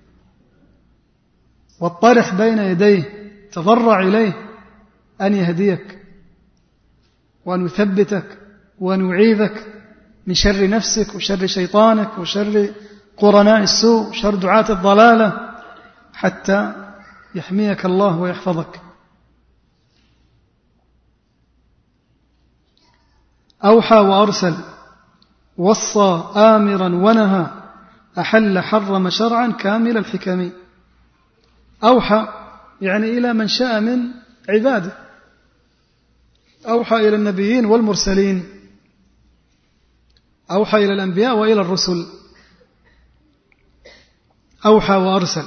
واطرح بين يديه، تضرع إليه أن يهديك وأن يثبتك وأن يعيذك من شر نفسك وشر شيطانك وشر قرناء السوء وشر دعاة الضلالة، حتى يحميك الله ويحفظك. أوحى وأرسل، وصى آمرا ونهى، أحل حرم شرعا كامل الحكم. أوحى يعني إلى من شاء من عباده، أوحى إلى النبيين والمرسلين، أوحى إلى الأنبياء وإلى الرسل. أوحى وأرسل.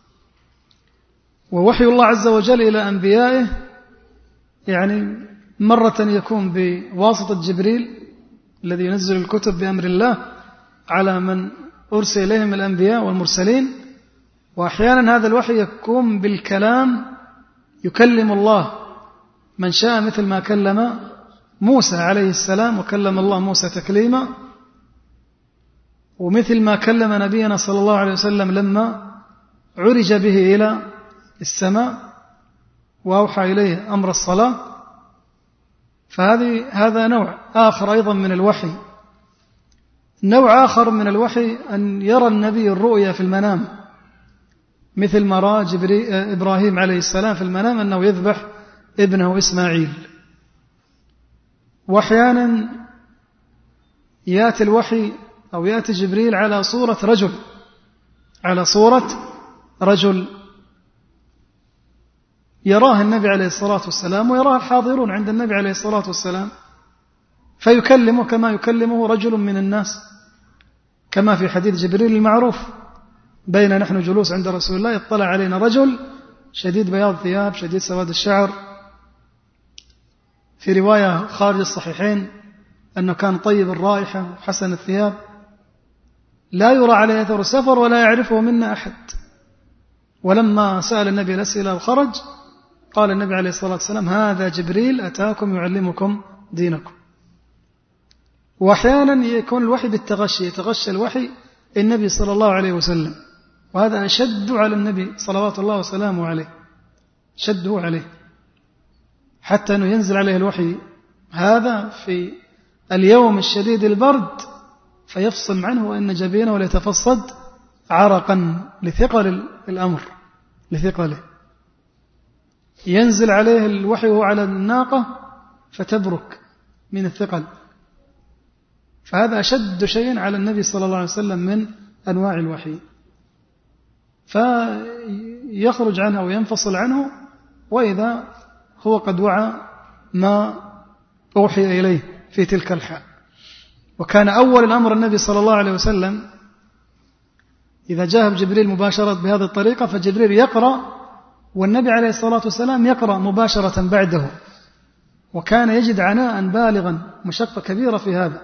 ووحي الله عز وجل إلى أنبيائه يعني مرة يكون بواسطة جبريل الذي ينزل الكتب بأمر الله على من أرسل إليهم الأنبياء والمرسلين، وأحيانا هذا الوحي يكون بالكلام، يكلم الله من شاء مثل ما كلم موسى عليه السلام، وكلم الله موسى تكليما، ومثل ما كلم نبينا صلى الله عليه وسلم لما عرج به إلى السماء وأوحى إليه أمر الصلاة. هذا نوع آخر أيضا من الوحي. نوع آخر من الوحي أن يرى النبي الرؤيا في المنام، مثل ما رأى إبراهيم عليه السلام في المنام أنه يذبح ابنه إسماعيل. وأحيانا يأتي الوحي أو يأتي جبريل على صورة رجل، على صورة رجل يراه النبي عليه الصلاة والسلام ويراه الحاضرون عند النبي عليه الصلاة والسلام، فيكلمه كما يكلمه رجل من الناس، كما في حديث جبريل المعروف: بين نحن جلوس عند رسول الله اطلع علينا رجل شديد بياض الثياب شديد سواد الشعر. في رواية خارج الصحيحين أنه كان طيب الرائحة وحسن الثياب، لا يرى عليه أثر السفر ولا يعرفه منا أحد. ولما سأل النبي الأسئلة وخرج قال النبي عليه الصلاة والسلام: هذا جبريل أتاكم يعلمكم دينكم. وأحيانا يكون الوحي بالتغشي، يتغشى الوحي النبي صلى الله عليه وسلم، وهذا أشد على النبي صلوات الله وسلامه عليه، شده عليه حتى أنه ينزل عليه الوحي هذا في اليوم الشديد البرد فيفصم عنه وإن جبينه ليتفصد عرقا لثقل الأمر، لثقله. ينزل عليه الوحي وهو على الناقة فتبرك من الثقل. فهذا أشد شيء على النبي صلى الله عليه وسلم من أنواع الوحي، فيخرج عنه وينفصل عنه وإذا هو قد وعى ما أوحي إليه في تلك الحال. وكان أول الأمر النبي صلى الله عليه وسلم إذا جاء جبريل مباشرة بهذه الطريقة فجبريل يقرأ والنبي عليه الصلاة والسلام يقرأ مباشرة بعده، وكان يجد عناء بالغا مشقة كبيرة في هذا،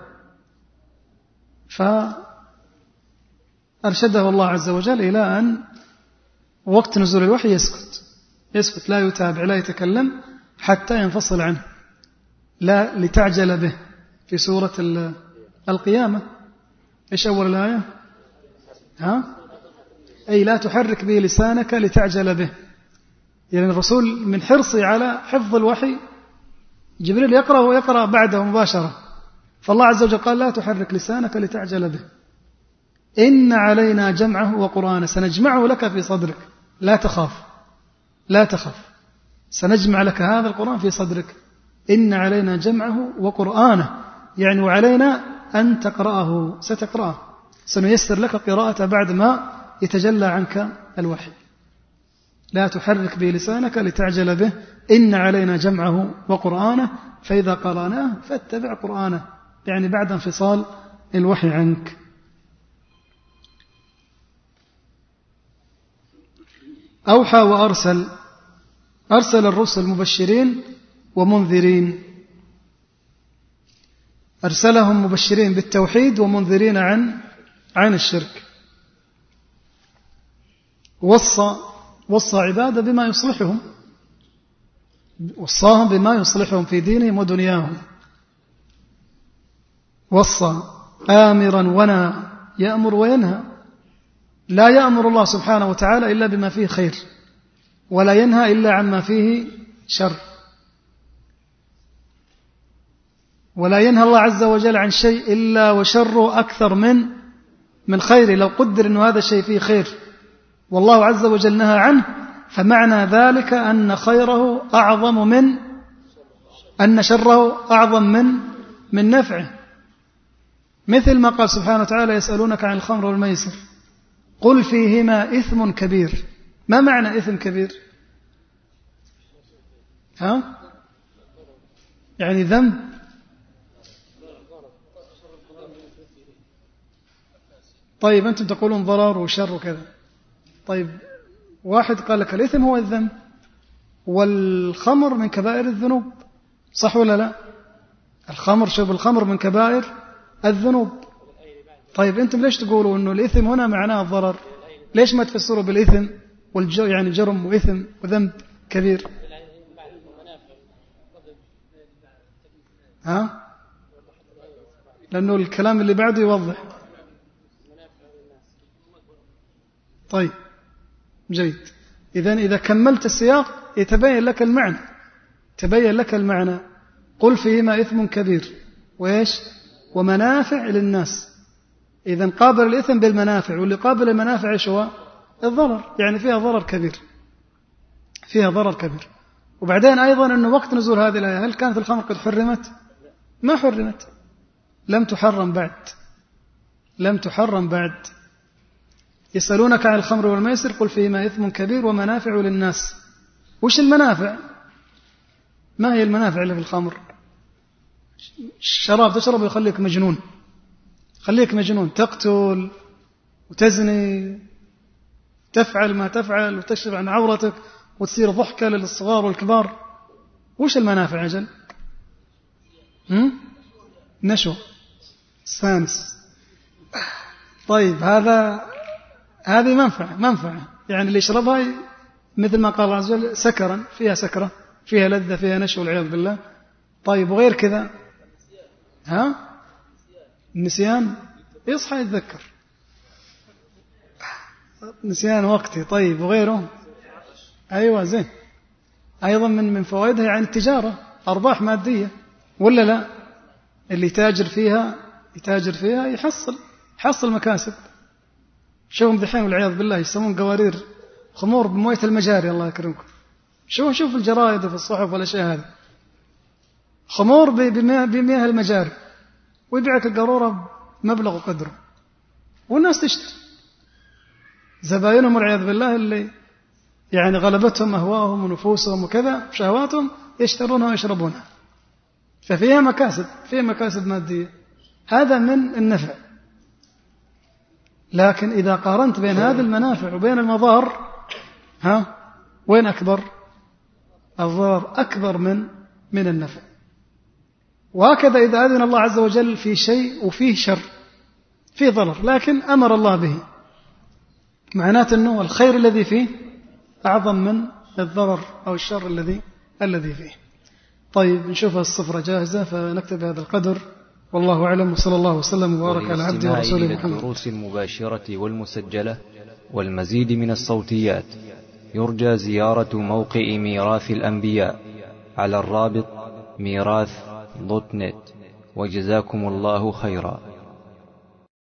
فأرشده الله عز وجل إلى أن وقت نزول الوحي يسكت لا يتابع لا يتكلم حتى ينفصل عنه، لا لتعجل به. في سورة القيامة إيش أول الآية؟ أي لا تحرك به لسانك لتعجل به. يعني الرسول من حرصه على حفظ الوحي جبريل يقرأ ويقرأ بعده مباشرة، فالله عز وجل قال: لا تحرك لسانك لتعجل به، إن علينا جمعه وقرآنه سنجمعه لك في صدرك، لا تخاف لا تخف، سنجمع لك هذا القرآن في صدرك، إن علينا جمعه وقرآنه، يعني وعلينا أن تقرأه، ستقرأه، سنيسر لك قراءة بعد ما يتجلى عنك الوحي. لا تحرك به لسانك لتعجل به، إن علينا جمعه وقرآنه فإذا قرأناه فاتبع قرآنه، يعني بعد انفصال الوحي عنك. أوحى وأرسل، أرسل الرسل مبشرين ومنذرين، أرسلهم مبشرين بالتوحيد ومنذرين عن الشرك. وصى عباده بما يصلحهم، وصاهم بما يصلحهم في دينهم ودنياهم. وصى آمرا ونهى، يأمر وينهى، لا يأمر الله سبحانه وتعالى إلا بما فيه خير، ولا ينهى إلا عما فيه شر. ولا ينهى الله عز وجل عن شيء إلا وشره أكثر من خيره. لو قدر أن هذا الشيء فيه خير والله عز وجل نهى عنه، فمعنى ذلك أن خيره أعظم أن شره أعظم من نفعه. مثل ما قال سبحانه وتعالى: يسألونك عن الخمر والميسر قل فيهما إثم كبير. ما معنى إثم كبير؟ يعني ذنب. طيب أنتم تقولون ضرر وشر وكذا. طيب واحد قال لك الإثم هو الذنب والخمر من كبائر الذنوب، صح ولا لا؟ شرب الخمر من كبائر الذنوب. طيب أنتم ليش تقولوا أنه الإثم هنا معناه الضرر؟ ليش ما تفسروا بالإثم يعني جرم وإثم وذنب كبير؟ لأنه الكلام اللي بعده يوضح. طيب جيد. إذا كملت السياق يتبين لك المعنى. قل فيهما إثم كبير وإيش؟ ومنافع للناس. إذن قابل الإثم بالمنافع، واللي قابل المنافع إيش هو؟ الضرر، يعني فيها ضرر كبير. وبعدين أيضا أنه وقت نزول هذه الآية هل كانت الخمر قد حرمت؟ ما حرمت، لم تحرم بعد. يسألونك عن الخمر والميسر قل فيهما إثم كبير ومنافع للناس. وش المنافع؟ ما هي المنافع اللي في الخمر؟ الشراب تشرب يخليك مجنون، تقتل وتزني، تفعل ما تفعل وتكشف عن عورتك وتصير ضحكة للصغار والكبار. وش المنافع أجل؟ نشوة، سانس. طيب هذه منفعة، يعني اللي يشربها مثل ما قال الله عز وجل سكرا، فيها سكرة، فيها لذة، فيها نشوة والعياذ بالله. طيب وغير كذا؟ النسيان، يصحى يتذكر، نسيان وقتي. طيب وغيره؟ أيوة زين. أيضا من فوائدها يعني التجارة، أرباح مادية ولا لا؟ اللي يتاجر فيها يحصل مكاسب. شوفهم دحين والعياذ بالله يسمون قوارير خمور بموية المجاري، الله يكرمكم. شوف الجرائد وفي الصحف والأشياء هذه، خمور بمياه المجاري، ويبيعك القارورة بمبلغ وقدره، والناس تشتري. زباينهم والعياذ بالله اللي يعني غلبتهم أهواءهم ونفوسهم وكذا شهواتهم يشترونها ويشربونها، ففيها مكاسب مادية. هذا من النفع. لكن إذا قارنت بين هذه المنافع وبين المضار، وين أكبر؟ الضرر أكبر من النفع. وهكذا إذا أذن الله عز وجل في شيء وفيه شر، فيه ضرر لكن أمر الله به، معناته أنه الخير الذي فيه أعظم من الضرر أو الشر الذي فيه. طيب نشوف الصفرة جاهزة، فنكتب بهذا القدر، والله أعلم، وصلى الله وسلم وبارك على عبده ورسوله محمد. الدروس المباشرة والمسجلة والمزيد من الصوتيات يرجى زيارة موقع ميراث الأنبياء على الرابط ميراث.net. وجزاكم الله خيرا.